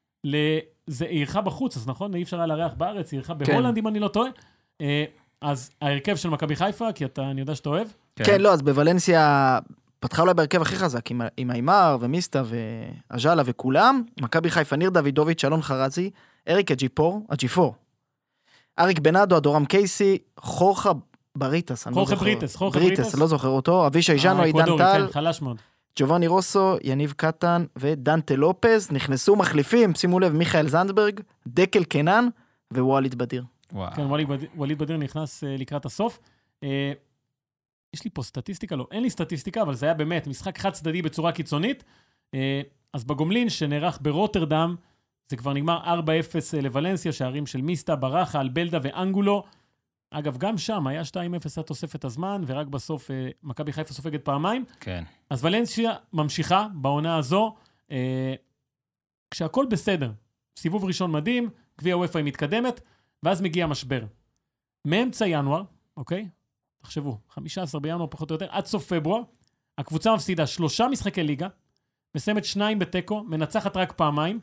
זה עירכה בחוץ, אז נכון, אי אפשר היה לארח בארץ, עירכה בהולנד, אם אני לא טועה, אה, אז ההרכב של מכבי חיפה, כי אתה, אני יודע שאתה אוהב. כן, לא, אז בוולנסיה פתחה אולי בהרכב הכי חזק, עם, עם איימר ומיסטה ואז'אלה וכולם, מכבי חיפה, ניר דוידוביץ', אלון חרזי, אריק אג'יפור, אג'יפור, אריק בנאדו, אדורם קייסי, חורכה בריטס, חורכה בריטס, חורכה בריטס, בריטס, אני לא זוכר אותו, אבישי ז'אנו, עידן טל, כן, חלש מאוד. ג'ובאני רוסו, יניב קטן ודנטה לופז, נכנסו מחליפים, שימו לב, מיכאל זנדברג, דקל קנן ווואליד בדיר. וואו. כן, ווליד בדיר, ווליד בדיר נכנס uh, לקראת הסוף. Uh, יש לי פה סטטיסטיקה, לא, אין לי סטטיסטיקה, אבל זה היה באמת משחק חד צדדי בצורה קיצונית. Uh, אז בגומלין שנערך ברוטרדם, זה כבר נגמר ארבע אפס לוולנסיה, שערים של מיסטה, ברחה, אלבלדה ואנגולו. אגב, גם שם היה שתיים אפס התוספת הזמן, ורק בסוף uh, מכבי חיפה סופגת פעמיים. כן. אז ולנסיה ממשיכה בעונה הזו, uh, כשהכל בסדר. סיבוב ראשון מדהים, גביע וופא היא מתקדמת, ואז מגיע המשבר. מאמצע ינואר, אוקיי? תחשבו, חמישה עשר בינואר פחות או יותר, עד סוף פברואר, הקבוצה מפסידה שלושה משחקי ליגה, מסיימת שניים בטקו, מנצחת רק פעמיים,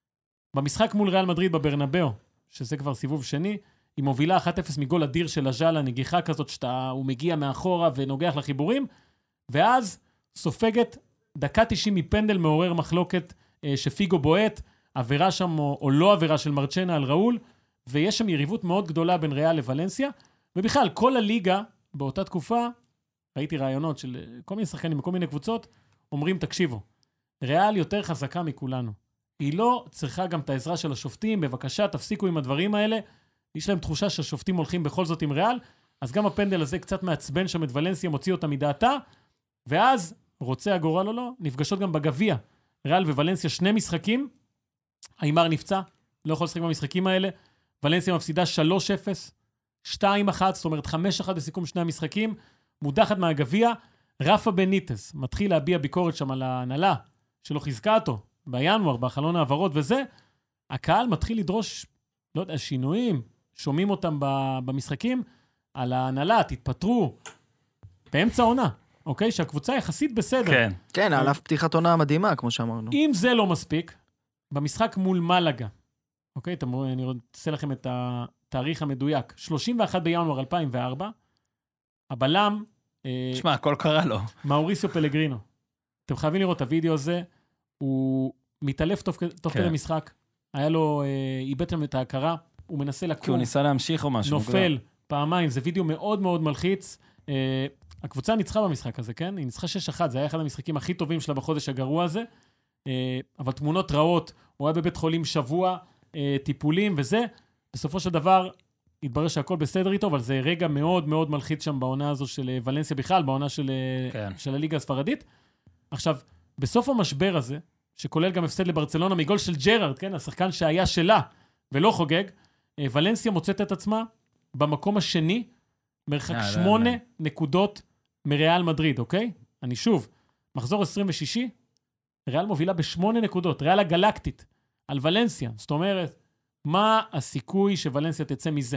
במשחק מול ריאל מדריד בברנבאו, שזה כבר סיבוב שני, היא מובילה אחת אפס מגול אדיר של אז'אלה, נגיחה כזאת שהוא מגיע מאחורה ונוגח לחיבורים, ואז סופגת דקה תשעים מפנדל מעורר מחלוקת אה, שפיגו בועט, עבירה שם או, או לא עבירה של מרצ'נה על ראול, ויש שם יריבות מאוד גדולה בין ריאל לוולנסיה, ובכלל כל הליגה באותה תקופה, ראיתי רעיונות של כל מיני שחקנים וכל מיני קבוצות, אומרים תקשיבו, ריאל יותר חזקה מכולנו. היא לא צריכה גם את העזרה של השופטים, בבקשה תפסיקו עם הדברים האלה, יש להם תחושה שהשופטים הולכים בכל זאת עם ריאל, אז גם הפנדל הזה קצת מעצבן שם את ולנסיה, מוציא אותה מדעתה, ואז, רוצה הגורל או לא, נפגשות גם בגביע, ריאל וולנסיה שני משחקים, איימר נפצע, לא יכול לשחק במשחקים האלה, ולנסיה מפסידה שלוש אפס, שתיים אחת, זאת אומרת חמש אחת בסיכום שני המשחקים, מודחת מהגביע, רפה בניטס מתחיל להביע ביקורת שם על ההנהלה, שלא חיזקה אותו, בינואר, בחלון העברות וזה, הקהל מתחיל לדרוש, לא יודע, שינויים, שומעים אותם במשחקים, על ההנהלה, תתפטרו, באמצע עונה, אוקיי? שהקבוצה יחסית בסדר. כן. כן, על אף פתיחת עונה מדהימה, כמו שאמרנו. אם זה לא מספיק, במשחק מול מלאגה, אוקיי? אני רוצה לכם את התאריך המדויק, שלושים ואחד בינואר אלפיים וארבע, הבלם... שמע, הכל קרה לו. מאוריסיו פלגרינו. אתם חייבים לראות את הוידאו הזה, הוא מתעלף תוך, תוך כדי משחק, היה לו, איבד להם את ההכרה, הוא מנסה לקום. כי הוא ניסה להמשיך או משהו. נופל פעמיים, זה וידאו מאוד מאוד מלחיץ. הקבוצה ניצחה במשחק הזה, כן? היא ניצחה שש אחת, זה היה אחד המשחקים הכי טובים שלה בחודש הגרוע הזה, אבל תמונות רעות, הוא היה בבית חולים שבוע, טיפולים וזה, בסופו של דבר התברר שהכל בסדר איתו, אבל זה רגע מאוד מאוד מלחיץ שם בעונה הזו של ולנסיה בכלל, בעונה של, כן. של הליגה הספרדית. עכשיו, בסוף המשבר הזה, שכולל גם הפסד לברצלונה מגול של ג'רארד, כן? השחקן שהיה שלה ולא חוגג, ולנסיה מוצאת את עצמה במקום השני, מרחק שמונה נקודות מריאל מדריד, אוקיי? אני שוב, מחזור עשרים ושש, ריאל מובילה בשמונה נקודות, ריאל הגלקטית, על ולנסיה. זאת אומרת, מה הסיכוי שוולנסיה תצא מזה?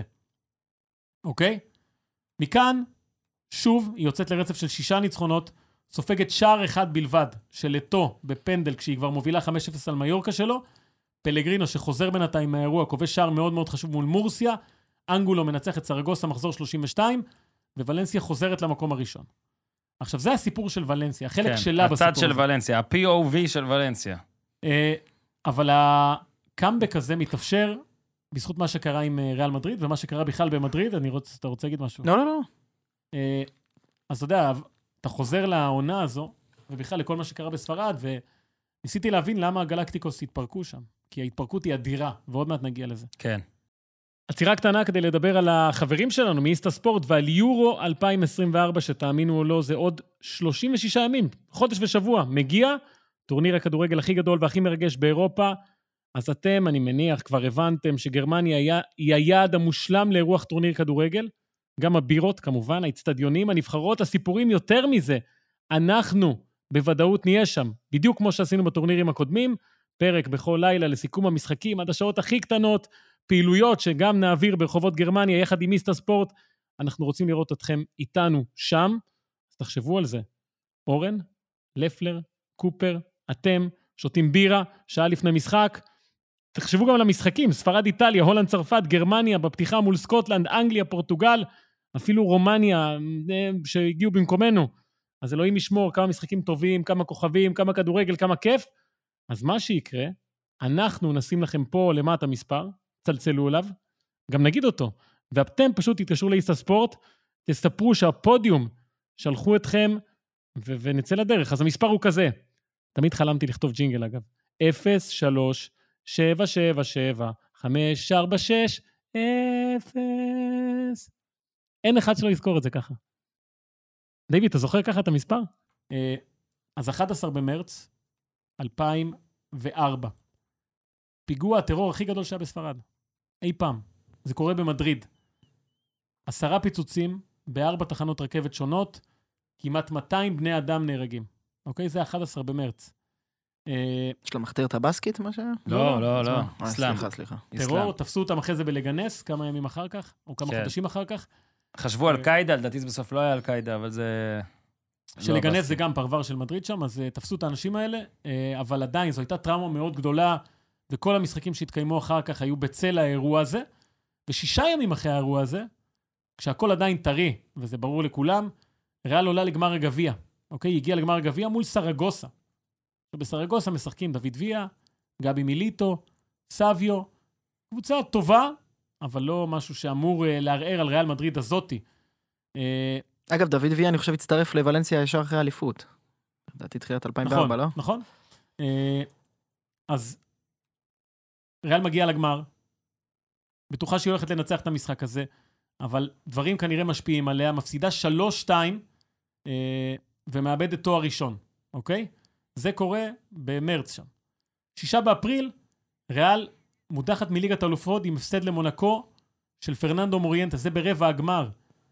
אוקיי? מכאן, שוב, היא יוצאת לרצף של שישה ניצחונות, סופגת שער אחד בלבד, של אתו בפנדל, כשהיא כבר מובילה חמש אפס על מיורקה שלו, פלגרינו שחוזר בינתיים מהאירוע, כובש שער מאוד מאוד חשוב מול מורסיה, אנגולו מנצח את סרגוסה מחזור שלושים ושתיים, וולנסיה חוזרת למקום הראשון. עכשיו, זה הסיפור של ולנסיה, החלק כן, שלה בסיפור הזה. הצד של ולנסיה, ה-פי או וי של ולנסיה. אה, אבל הקאמבק הזה מתאפשר בזכות מה שקרה עם ריאל מדריד, ומה שקרה בכלל במדריד. אני רוצה, אתה רוצה להגיד משהו? לא, לא, לא. אה, אז אתה יודע, אתה חוזר לעונה הזו, ובכלל לכל מה שקרה בספרד, וניסיתי להבין למה הגלקטיקוס התפרקו שם. כי ההתפרקות היא אדירה, ועוד מעט נגיע לזה. כן. עצירה קטנה כדי לדבר על החברים שלנו מאיסטה ספורט, ועל יורו אלפיים עשרים וארבע, שתאמינו או לא, זה עוד שלושים ושישה ימים, חודש ושבוע, מגיע, טורניר הכדורגל הכי גדול והכי מרגש באירופה, אז אתם, אני מניח, כבר הבנתם שגרמניה היה, היא היעד המושלם לאירוח טורניר כדורגל, גם הבירות, כמובן, האצטדיונים, הנבחרות, הסיפורים יותר מזה, אנחנו בוודאות נהיה שם, בדיוק כמו שעשינו בטורנירים הקודמים, פרק בכל לילה לסיכום המשחקים, עד השעות הכי קטנות, פעילויות שגם נעביר ברחובות גרמניה, יחד עם איסטה ספורט, אנחנו רוצים לראות אתכם איתנו שם, אז תחשבו על זה. אורן, לפלר, קופר, אתם, שותים בירה, שעה לפני משחק, תחשבו גם על המשחקים, ספרד, איטליה, הולנד, צרפת, גרמניה, בפתיחה מול סקוטלנד, אנגליה, פורטוגל, אפילו רומניה, שהגיעו במקומנו, אז אלוהים ישמור כמה משחקים טובים, כמה כוכבים, כמה כדורגל, כמה כיף. אז מה שיקרה, אנחנו נשים לכם פה למטה מספר, צלצלו אליו, גם נגיד אותו, ואתם פשוט תתקשרו לאיסטה ספורט, תספרו שהפודיום שלחו אתכם, ו- ונצא לדרך. אז המספר הוא כזה, תמיד חלמתי לכתוב ג'ינגל אגב, אפס שלוש שבע שבע שבע חמש ארבע שש אפס. אין אחד שלא יזכור את זה ככה. דיוויד, אתה זוכר ככה את המספר? אז אחד עשר במרץ אלפיים וארבע. פיגוע הטרור הכי גדול שהיה בספרד. אי פעם. זה קורה במדריד. עשרה פיצוצים בארבע תחנות רכבת שונות, כמעט מאתיים בני אדם נהרגים. אוקיי? זה אחד עשר במרץ. יש לה מחתרת הבסקית, מה שהיה? לא, לא, לא. אסלאם. סליחה, סליחה. טרור, תפסו אותם אחרי זה בלגנס, כמה ימים אחר כך, או כמה חודשים אחר כך. חשבו על קיידה, לדעתי זה בסוף לא היה על קיידה, אבל זה... שלגנס זה גם פרבר של מדריד שם, אז תפסו את האנשים האלה, אבל עדיין זו הייתה טראומה מאוד גדולה, וכל המשחקים שהתקיימו אחר כך היו בצל האירוע הזה, ושישה ימים אחרי האירוע הזה, כשהכל עדיין טרי, וזה ברור לכולם, ריאל עולה לגמר הגביע, אוקיי? הגיע לגמר הגביע מול סרגוסה. ובסרגוסה משחקים דוד ויה, גבי מיליטו, סביו, קבוצה טובה, אבל לא משהו שאמור לערער על ריאל מדריד הזאתי. אגב, דוד ויה, אני חושב, הצטרף לוולנסיה ישר אחרי אליפות. לדעתי תחילת אלפיים וארבע, לא? נכון, נכון. אז ריאל מגיע לגמר, בטוחה שהיא הולכת לנצח את המשחק הזה, אבל דברים כנראה משפיעים עליה, מפסידה שלוש שתיים, ומאבדת תואר ראשון, אוקיי? זה קורה במרץ שם. שישה באפריל, ריאל מודחת מליגת האלופות עם הפסד למונקו של פרננדו מוריינטה, זה ברבע הגמר.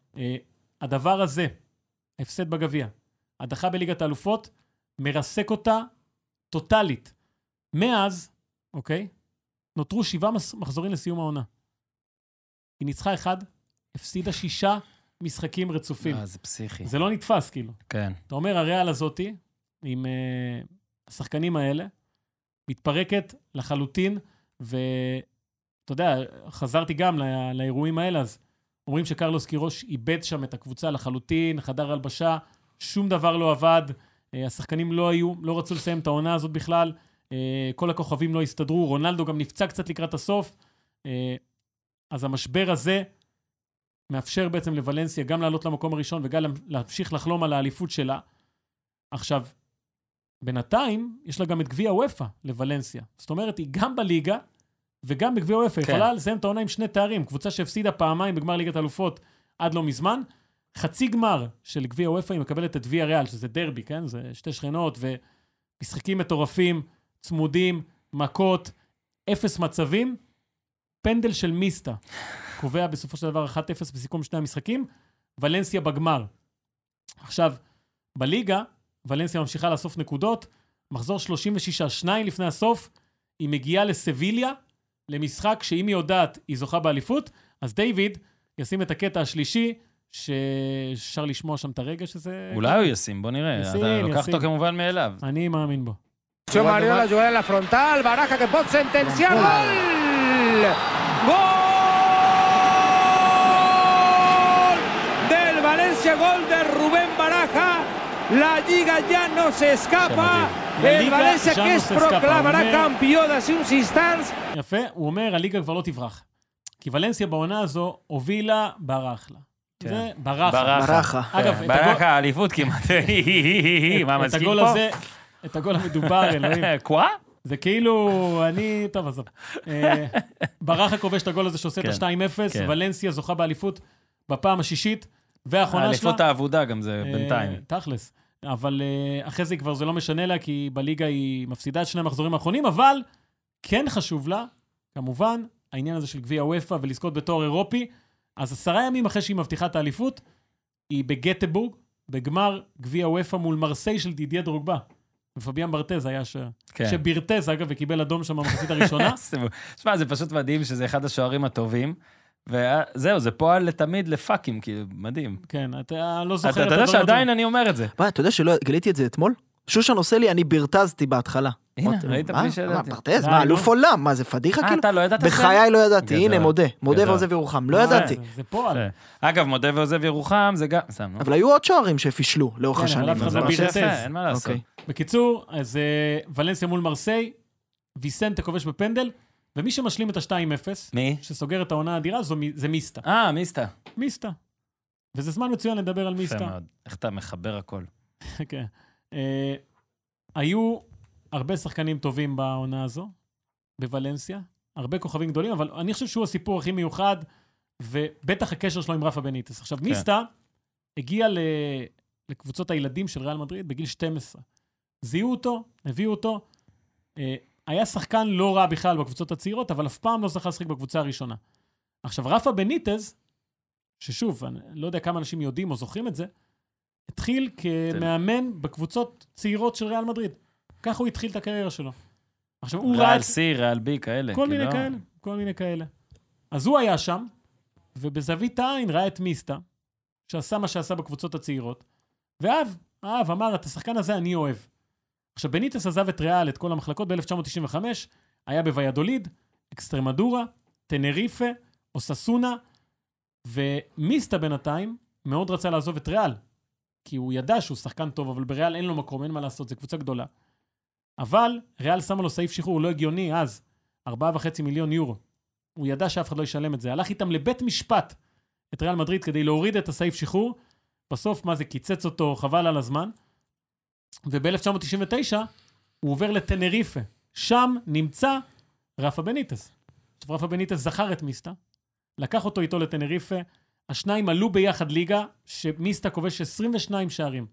הדבר הזה, הפסד בגביע, הדחה בליגת האלופות, מרסק אותה טוטלית. מאז, אוקיי, נותרו שבעה מחזורים לסיום העונה. היא ניצחה אחד, הפסידה שישה משחקים רצופים. לא, זה פסיכי. זה לא נתפס, כאילו. כן. אתה אומר, הריאל הזאתי, עם uh, השחקנים האלה, מתפרקת לחלוטין, ואתה יודע, חזרתי גם לא, לאירועים האלה, אז אומרים שקרלוס קירוש איבד שם את הקבוצה לחלוטין, חדר הלבשה, שום דבר לא עבד, uh, השחקנים לא היו, לא רצו לסיים את העונה הזאת בכלל, uh, כל הכוכבים לא הסתדרו, רונלדו גם נפצע קצת לקראת הסוף, uh, אז המשבר הזה מאפשר בעצם לוולנסיה גם לעלות למקום הראשון, וגם להמשיך לחלום על האליפות שלה. עכשיו, בינתיים, יש לה גם את גביע וופא לוולנסיה. זאת אומרת, היא גם בליגה, וגם בגביע וופא. כן. יכולה לסיים את העונה עם שני תארים. קבוצה שהפסידה פעמיים בגמר ליגת אלופות עד לא מזמן. חצי גמר של גביע וופא, היא מקבלת את ויה ריאל, שזה דרבי, כן? זה שתי שכנות, ומשחקים מטורפים, צמודים, מכות, אפס מצבים, פנדל של מיסטה. קובע בסופו של דבר אחת אפס בסיכום שני המשחקים, ולנסיה בגמר. עכשיו, בליגה, ולנסיה ממשיכה לאסוף נקודות, מחזור שלושים ושש, שניים לפני הסוף, היא מגיעה לסביליה, למשחק שאם היא יודעת, היא זוכה באליפות, אז דיוויד ישים את הקטע השלישי, שאפשר לשמוע שם את הרגע שזה... אולי הוא ישים, בוא נראה. ישים, אתה לוקח ישים. אותו כמובן מאליו. אני מאמין בו. Mariola juega en la frontal, Baraja que pot sentenciar gol! Gol del Valencia, gol de Rubén Baraja. La Liga ya no se escapa. El Valencia que es proclamará campeón hace unos instants. יפה, הוא אומר, הליגה כבר לא תברח. כי ולנסיה בעונה הזו הובילה ברח לה. זה ברחה. ברחה. אגב, ברחה, האליפות כמעט. מה את מסכים הגול פה? הזה, את הגול המדובר, אלוהים. קוואה? זה כאילו, אני, טוב, עזוב. ברחה כובש את הגול הזה שעושה את ה-שתיים אפס, ולנסיה זוכה באליפות בפעם השישית, והאחרונה שלה... האליפות העבודה גם זה בינתיים. תכלס. אבל אחרי זה כבר זה לא משנה לה, כי בליגה היא מפסידה את שני המחזורים האחרונים, אבל כן חשוב לה, כמובן, העניין הזה של גביע וופא ולזכות בתואר אירופי, אז עשרה ימים אחרי שהיא מבטיחה את האליפות, היא בגטבורג, בגמר גביע וופא מול מרסיי של דידיה דרוגבה. ופביאן ברטז היה ש... כן. שברטז, אגב, וקיבל אדום שם במחצית הראשונה. שמע, זה פשוט מדהים שזה אחד השוערים הטובים, וזהו, זה פועל לתמיד לפאקים, כאילו, מדהים. כן, אתה לא זוכר אתה יודע שעדיין אני אומר את זה. אתה יודע שלא גיליתי את זה אתמול? שושן עושה לי, אני ברטזתי בהתחלה. הנה, ראית בלי שידעתי. מה, שידעתי. פרטז? מה, אלוף עולם? מה, זה פדיחה אה, כאילו? אתה לא ידעת? בחיי לא ידעתי, גדול. הנה, מודה. מודה גדול. ועוזב ירוחם, לא ידעתי. זה- זה פועל. אגב, מודה ועוזב ירוחם, זה גם... סתם, נו. אבל היו עוד שוערים שפישלו לאורך כן, השנים. אבל אף אחד אז לא מה בירר. ש- שיפה, אין מה לעשות. אוקיי. בקיצור, אז אה, ולנסיה מול מרסיי, ויסנטה כובש בפנדל, ומי שמשלים את ה-שתיים אפס, מי? שסוגר את העונה האדירה, זו מי- זה מיסטה. אה, מיסטה. מיסטה. וזה זמן מצוין לדבר על יפה מיסטה. מאוד. איך אתה מחבר הכל. כן. אה, היו הרבה שחקנים טובים בעונה הזו, בוולנסיה, הרבה כוכבים גדולים, אבל אני חושב שהוא הסיפור הכי מיוחד, ובטח הקשר שלו עם רפה בניטס. עכשיו, מיסטה הגיע ל... לקבוצות הילדים של ריאל מדריד בגיל שתים עשרה. זיהו אותו, הביאו אותו, אה, היה שחקן לא רע בכלל בקבוצות הצעירות, אבל אף פעם לא זכה לשחק בקבוצה הראשונה. עכשיו, רפה בניטס, ששוב, אני לא יודע כמה אנשים יודעים או זוכרים את זה, התחיל כמאמן בקבוצות צעירות של ריאל מדריד. ככה הוא התחיל את הקריירה שלו. עכשיו, הוא ראה... ריאל סי, ריאל בי, כאלה. כל מיני כאילו. כאלה, כל מיני כאלה. אז הוא היה שם, ובזווית העין ראה את מיסטה, שעשה מה שעשה בקבוצות הצעירות, ואהב, אהב, אמר, את השחקן הזה אני אוהב. עכשיו, בניטס עזב את ריאל, את כל המחלקות, ב-אלף תשע מאות תשעים וחמש, היה בוויאדוליד, אקסטרמדורה, טנריפה, אוססונה, ומיסטה בינתיים מאוד רצה לעזוב את ריאל, כי הוא ידע שהוא שחקן טוב, אבל בריאל אין לו מקום, אין מה לעשות, זו קבוצה גדולה. אבל ריאל שמה לו סעיף שחרור לא הגיוני אז, ארבעה וחצי מיליון יורו. הוא ידע שאף אחד לא ישלם את זה. הלך איתם לבית משפט את ריאל מדריד כדי להוריד את הסעיף שחרור. בסוף, מה זה, קיצץ אותו, חבל על הזמן. וב-אלף תשע מאות תשעים ותשע הוא עובר לטנריפה. שם נמצא רפה בניטס. עכשיו, רפה בניטס זכר את מיסטה, לקח אותו איתו לטנריפה, השניים עלו ביחד ליגה, שמיסטה כובש עשרים ושניים שערים.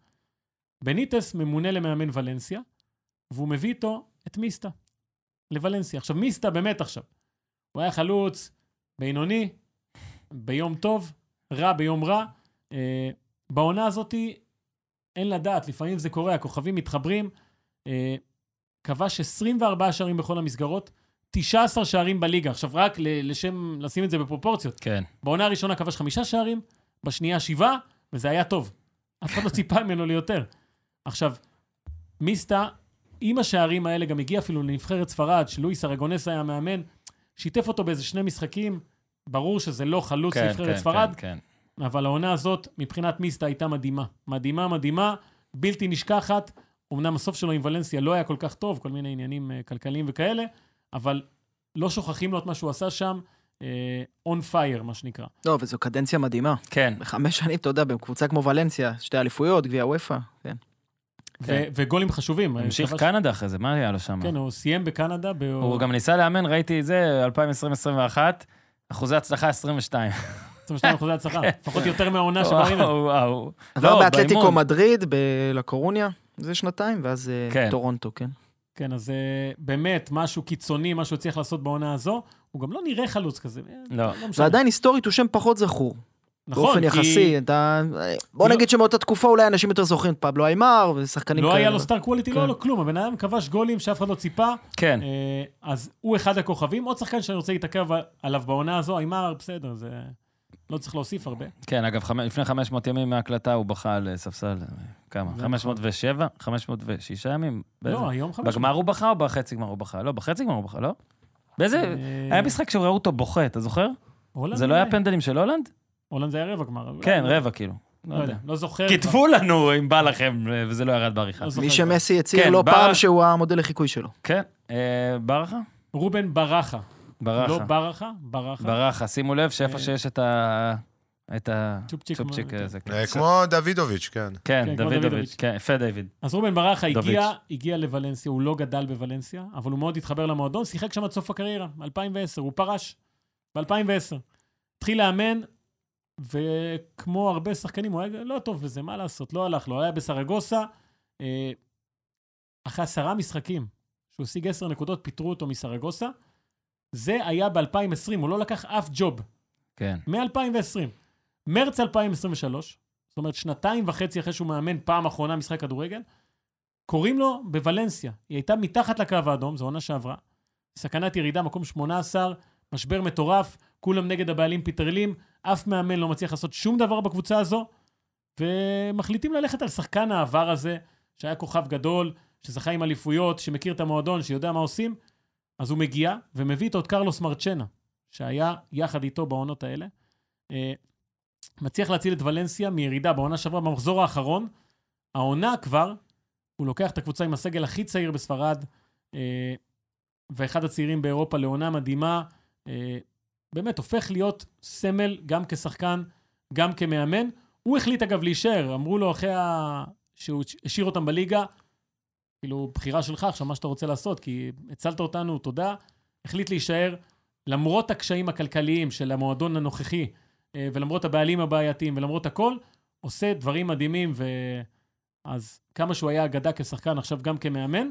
בניטס ממונה למאמן ולנסיה, והוא מביא איתו את מיסטה לוולנסיה. עכשיו, מיסטה באמת עכשיו. הוא היה חלוץ בינוני, ביום טוב, רע ביום רע. אה, בעונה הזאת אין לדעת, לפעמים זה קורה, הכוכבים מתחברים. אה, כבש עשרים וארבעה שערים בכל המסגרות, תשעה עשר שערים בליגה. עכשיו, רק לשם לשים את זה בפרופורציות. כן. בעונה הראשונה כבש חמישה שערים, בשנייה שבעה, וזה היה טוב. אף אחד לא ציפה ממנו ליותר. עכשיו, מיסטה, עם השערים האלה גם הגיע אפילו לנבחרת ספרד, שלואיס ארגונס היה מאמן, שיתף אותו באיזה שני משחקים, ברור שזה לא חלוץ כן, נבחרת כן, ספרד, כן, כן. אבל העונה הזאת, מבחינת מיסטה, הייתה מדהימה. מדהימה, מדהימה, בלתי נשכחת. אמנם הסוף שלו עם ולנסיה לא היה כל כך טוב, כל מיני עניינים uh, כלכליים וכאלה, אבל לא שוכחים לו את מה שהוא עשה שם, uh, on fire, מה שנקרא. לא, וזו קדנציה מדהימה. כן. בחמש שנים, אתה יודע, בקבוצה כמו ולנסיה, שתי אליפויות, גביע וופא, כן. ו- וגולים חשובים. המשיך כבש- קנדה אחרי זה, מה היה לו שם? כן, הוא סיים בקנדה. ב- הוא גם ניסה לאמן, ראיתי את זה, אלפיים עשרים עשרים ואחת, אחוזי הצלחה עשרים ושתיים. עשרים ושתיים אחוזי הצלחה, לפחות יותר מהעונה שבאים. וואו, וואו. עבר לא, באתלטיקו באימון. מדריד, בלקורוניה, זה שנתיים, ואז אה, כן. טורונטו, כן. כן, אז אה, באמת, משהו קיצוני, משהו צריך לעשות בעונה הזו, הוא גם לא נראה חלוץ כזה. לא. משנה. ועדיין היסטורית הוא שם פחות זכור. נכון, באופן כי יחסי, אתה... בוא כי נגיד שמאותה תקופה אולי אנשים יותר זוכרים את פבלו איימר, ושחקנים לא כאלה. היה לו סטאר קווליטי, לא כן. היה לו כלום, הבן אדם כבש גולים שאף אחד לא ציפה, כן. אה, אז הוא אחד הכוכבים. עוד שחקן שאני רוצה להתעכב עליו בעונה הזו, איימר, בסדר, זה לא צריך להוסיף הרבה. כן, אגב, חמ- לפני חמש מאות ימים מההקלטה הוא בכה על ספסל, כמה? זה חמש מאות ושבע? חמש מאות ושש ימים? באיזה- לא, היום חמש. בגמר הוא בכה או בחצי גמר הוא בכה? לא, בחצי גמר הוא בכה, לא? באיזה... אה, היה משחק שראו אותו בוכה, אתה זוכר? הולנד זה לא היה אולי. פנדלים של הולנד? הולנד זה היה רבע גמר. כן, אולי. רבע כאילו. לא יודע, לא זוכר. כתבו לנו אם בא לכם, וזה לא ירד בעריכה. לא זוכר. מי שמסי הצהיר כן, לא בר- פעם שהוא המודל לחיקוי שלו. כן. אה, ברכה? רובן ברחה. ברכה. לא ברחה, ברחה. ברכה. שימו לב שאיפה אה, שיש את ה... את צ'ופצ'יק. הצ'ופצ'יק כן. הזה. כן. אה, כמו דוידוביץ', כן. כן, כן, כמו דוידוביץ'. דוידוביץ'. כן, יפה דיוויד. אז רובן ברחה הגיע, דוביץ'. הגיע לוולנסיה, הוא לא גדל בוולנסיה, אבל הוא מאוד התחבר למועדון, שיחק שם עד סוף הקריירה, אלפיים ועשר, הוא פרש ב-אלפיים ועשר. התחיל לאמן, וכמו הרבה שחקנים, הוא היה לא טוב בזה, מה לעשות, לא הלך לו, הוא היה בסרגוסה, אה, אחרי עשרה משחקים, שהוא השיג עשר נקודות, פיטרו אותו מסרגוסה, זה היה ב-אלפיים ועשרים, הוא לא לקח אף ג'וב, כן. מ-אלפיים ועשרים. מרץ אלפיים עשרים ושלוש, זאת אומרת, שנתיים וחצי אחרי שהוא מאמן פעם אחרונה משחק כדורגל, קוראים לו בוולנסיה. היא הייתה מתחת לקו האדום, זו עונה שעברה. סכנת ירידה, מקום שמונה עשר, משבר מטורף, כולם נגד הבעלים פיטרלים, אף מאמן לא מצליח לעשות שום דבר בקבוצה הזו, ומחליטים ללכת על שחקן העבר הזה, שהיה כוכב גדול, שזכה עם אליפויות, שמכיר את המועדון, שיודע מה עושים, אז הוא מגיע ומביא איתו את קרלוס מרצ'נה, שהיה יחד איתו בעונות האלה. מצליח להציל את ולנסיה מירידה בעונה שעברה במחזור האחרון. העונה כבר, הוא לוקח את הקבוצה עם הסגל הכי צעיר בספרד, ואחד הצעירים באירופה לעונה מדהימה, באמת הופך להיות סמל גם כשחקן, גם כמאמן. הוא החליט אגב להישאר, אמרו לו אחרי ה... שהוא השאיר אותם בליגה, כאילו בחירה שלך, עכשיו מה שאתה רוצה לעשות, כי הצלת אותנו, תודה, החליט להישאר, למרות הקשיים הכלכליים של המועדון הנוכחי, ולמרות הבעלים הבעייתיים, ולמרות הכל, עושה דברים מדהימים, ואז כמה שהוא היה אגדה כשחקן, עכשיו גם כמאמן.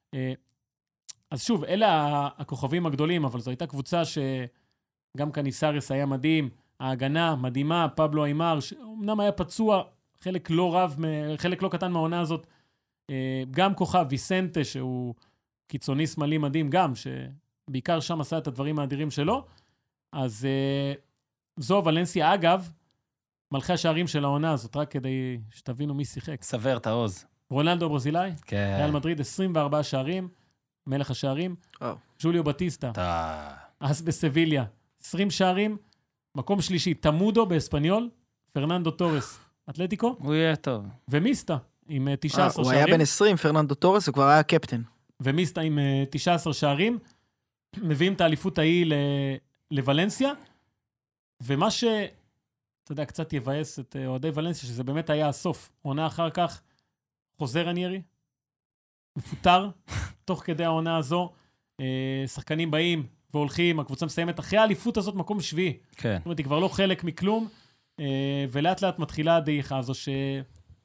אז שוב, אלה הכוכבים הגדולים, אבל זו הייתה קבוצה שגם קניסריס היה מדהים, ההגנה מדהימה, פבלו איימר, שאומנם היה פצוע, חלק לא רב, חלק לא קטן מהעונה הזאת, גם כוכב ויסנטה, שהוא קיצוני שמאלי מדהים גם, שבעיקר שם עשה את הדברים האדירים שלו. אז זו ולנסיה, אגב, מלכי השערים של העונה הזאת, רק כדי שתבינו מי שיחק. סבר את העוז. רונלדו ברזילאי, כן. ריאל מדריד, עשרים וארבעה שערים, מלך השערים. Oh. ג'וליו בטיסטה, אתה... אז בסביליה, עשרים שערים, מקום שלישי, תמודו באספניול, פרננדו טורס, אתלטיקו, הוא יהיה טוב. ומיסטה, עם תשע עשרה הוא שערים. היה בן עשרים, פרננדו טורס, הוא כבר היה קפטן. ומיסטה עם תשע עשרה שערים, מביאים את האליפות ההיא לוולנסיה, ומה ש... אתה יודע, קצת יבאס את אוהדי ולנסיה, שזה באמת היה הסוף. עונה אחר כך, חוזר אניירי, מפוטר, תוך כדי העונה הזו, שחקנים באים והולכים, הקבוצה מסיימת אחרי האליפות הזאת מקום שביעי. כן. זאת אומרת, היא כבר לא חלק מכלום, ולאט לאט מתחילה הדעיכה הזו, שאי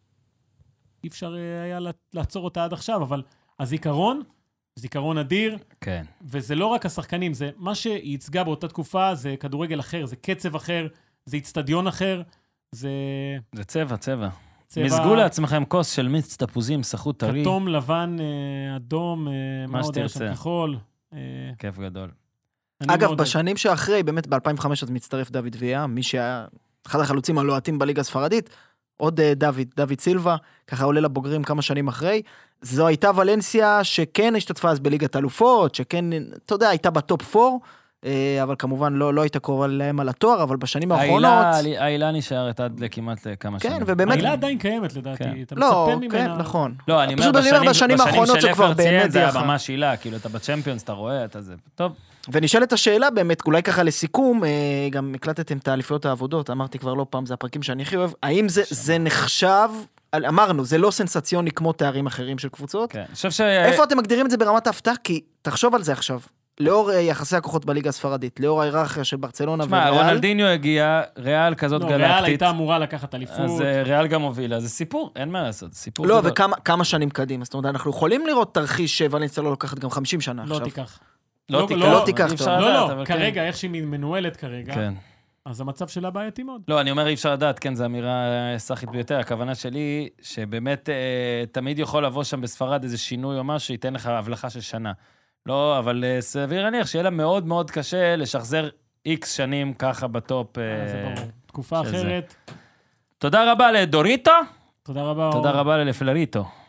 אפשר היה לעצור אותה עד עכשיו, אבל הזיכרון, זיכרון אדיר, כן. וזה לא רק השחקנים, זה מה שהיא ייצגה באותה תקופה, זה כדורגל אחר, זה קצב אחר, זה אצטדיון אחר, זה... זה צבע, צבע. צבע... מזגו לעצמכם כוס של מיץ תפוזים, סחוט טרי. כתום, לבן, אדום, מה עוד היה שם כחול. כיף גדול. אגב, בשנים שאחרי, באמת ב-אלפיים וחמש אז מצטרף דוד ויה, מי שהיה אחד החלוצים הלוהטים בליגה הספרדית, עוד דוד, דוד סילבה, ככה עולה לבוגרים כמה שנים אחרי. זו הייתה ולנסיה שכן השתתפה אז בליגת אלופות, שכן, אתה יודע, הייתה בטופ פור, אבל כמובן לא, לא הייתה קרובה להם על התואר, אבל בשנים האחרונות... העילה נשארת עד לכמעט לכמה שנים. כן, ובאמת... העילה עדיין קיימת לדעתי, כן. אתה לא, מצפה ממנה... כן, נכון. לא, אני אומר, פשוט בשנים, בשנים האחרונות זה כבר באמת זה היה דרך. ממש עילה, כאילו אתה בצ'מפיונס, אתה רואה, אתה זה... טוב. ונשאלת השאלה באמת, אולי ככה לסיכום, גם הקלטתם את האליפויות העבודות, אמרתי כבר לא פעם, זה הפרקים שאני הכי אוהב, האם זה, זה נחשב, אמרנו, זה לא סנסציוני כמו תארים אחרים של קבוצות? כן, אני חושב ש... איפה אתם מגדירים את זה ברמת ההפתעה? כי תחשוב על זה עכשיו. לאור יחסי הכוחות בליגה הספרדית, לאור ההיררכיה של ברצלונה וריאל. רונלדיניו הגיע, ריאל כזאת גלקטית. ריאל הייתה אמורה לקחת אליפות. אז ריאל גם הובילה, זה סיפור, אין מה לעשות, סיפור. לא, וכמה שנים קדימה, זאת אומרת, אנחנו יכולים לראות תרחיש שוולנסיה לא לוקחת גם חמישים שנה עכשיו. לא תיקח. לא תיקח. לא תיקח. לא, לא, כרגע, איך שהיא מנוהלת כרגע, אז המצב שלה בעייתי מאוד. לא, אני אומר, אי אפשר לדעת, כן, זו אמירה סחית ביותר. הכוונה שלי, שבאמת תמיד יכול לבוא שם בספרד איזה שינוי או משהו, שייתן לך הבלחה של שנה. לא, אבל סביר להניח שיהיה לה מאוד מאוד קשה לשחזר איקס שנים ככה בטופ. זה ברור. תקופה אחרת. תודה רבה לדוריטו. תודה רבה. תודה רבה ללפלריטו.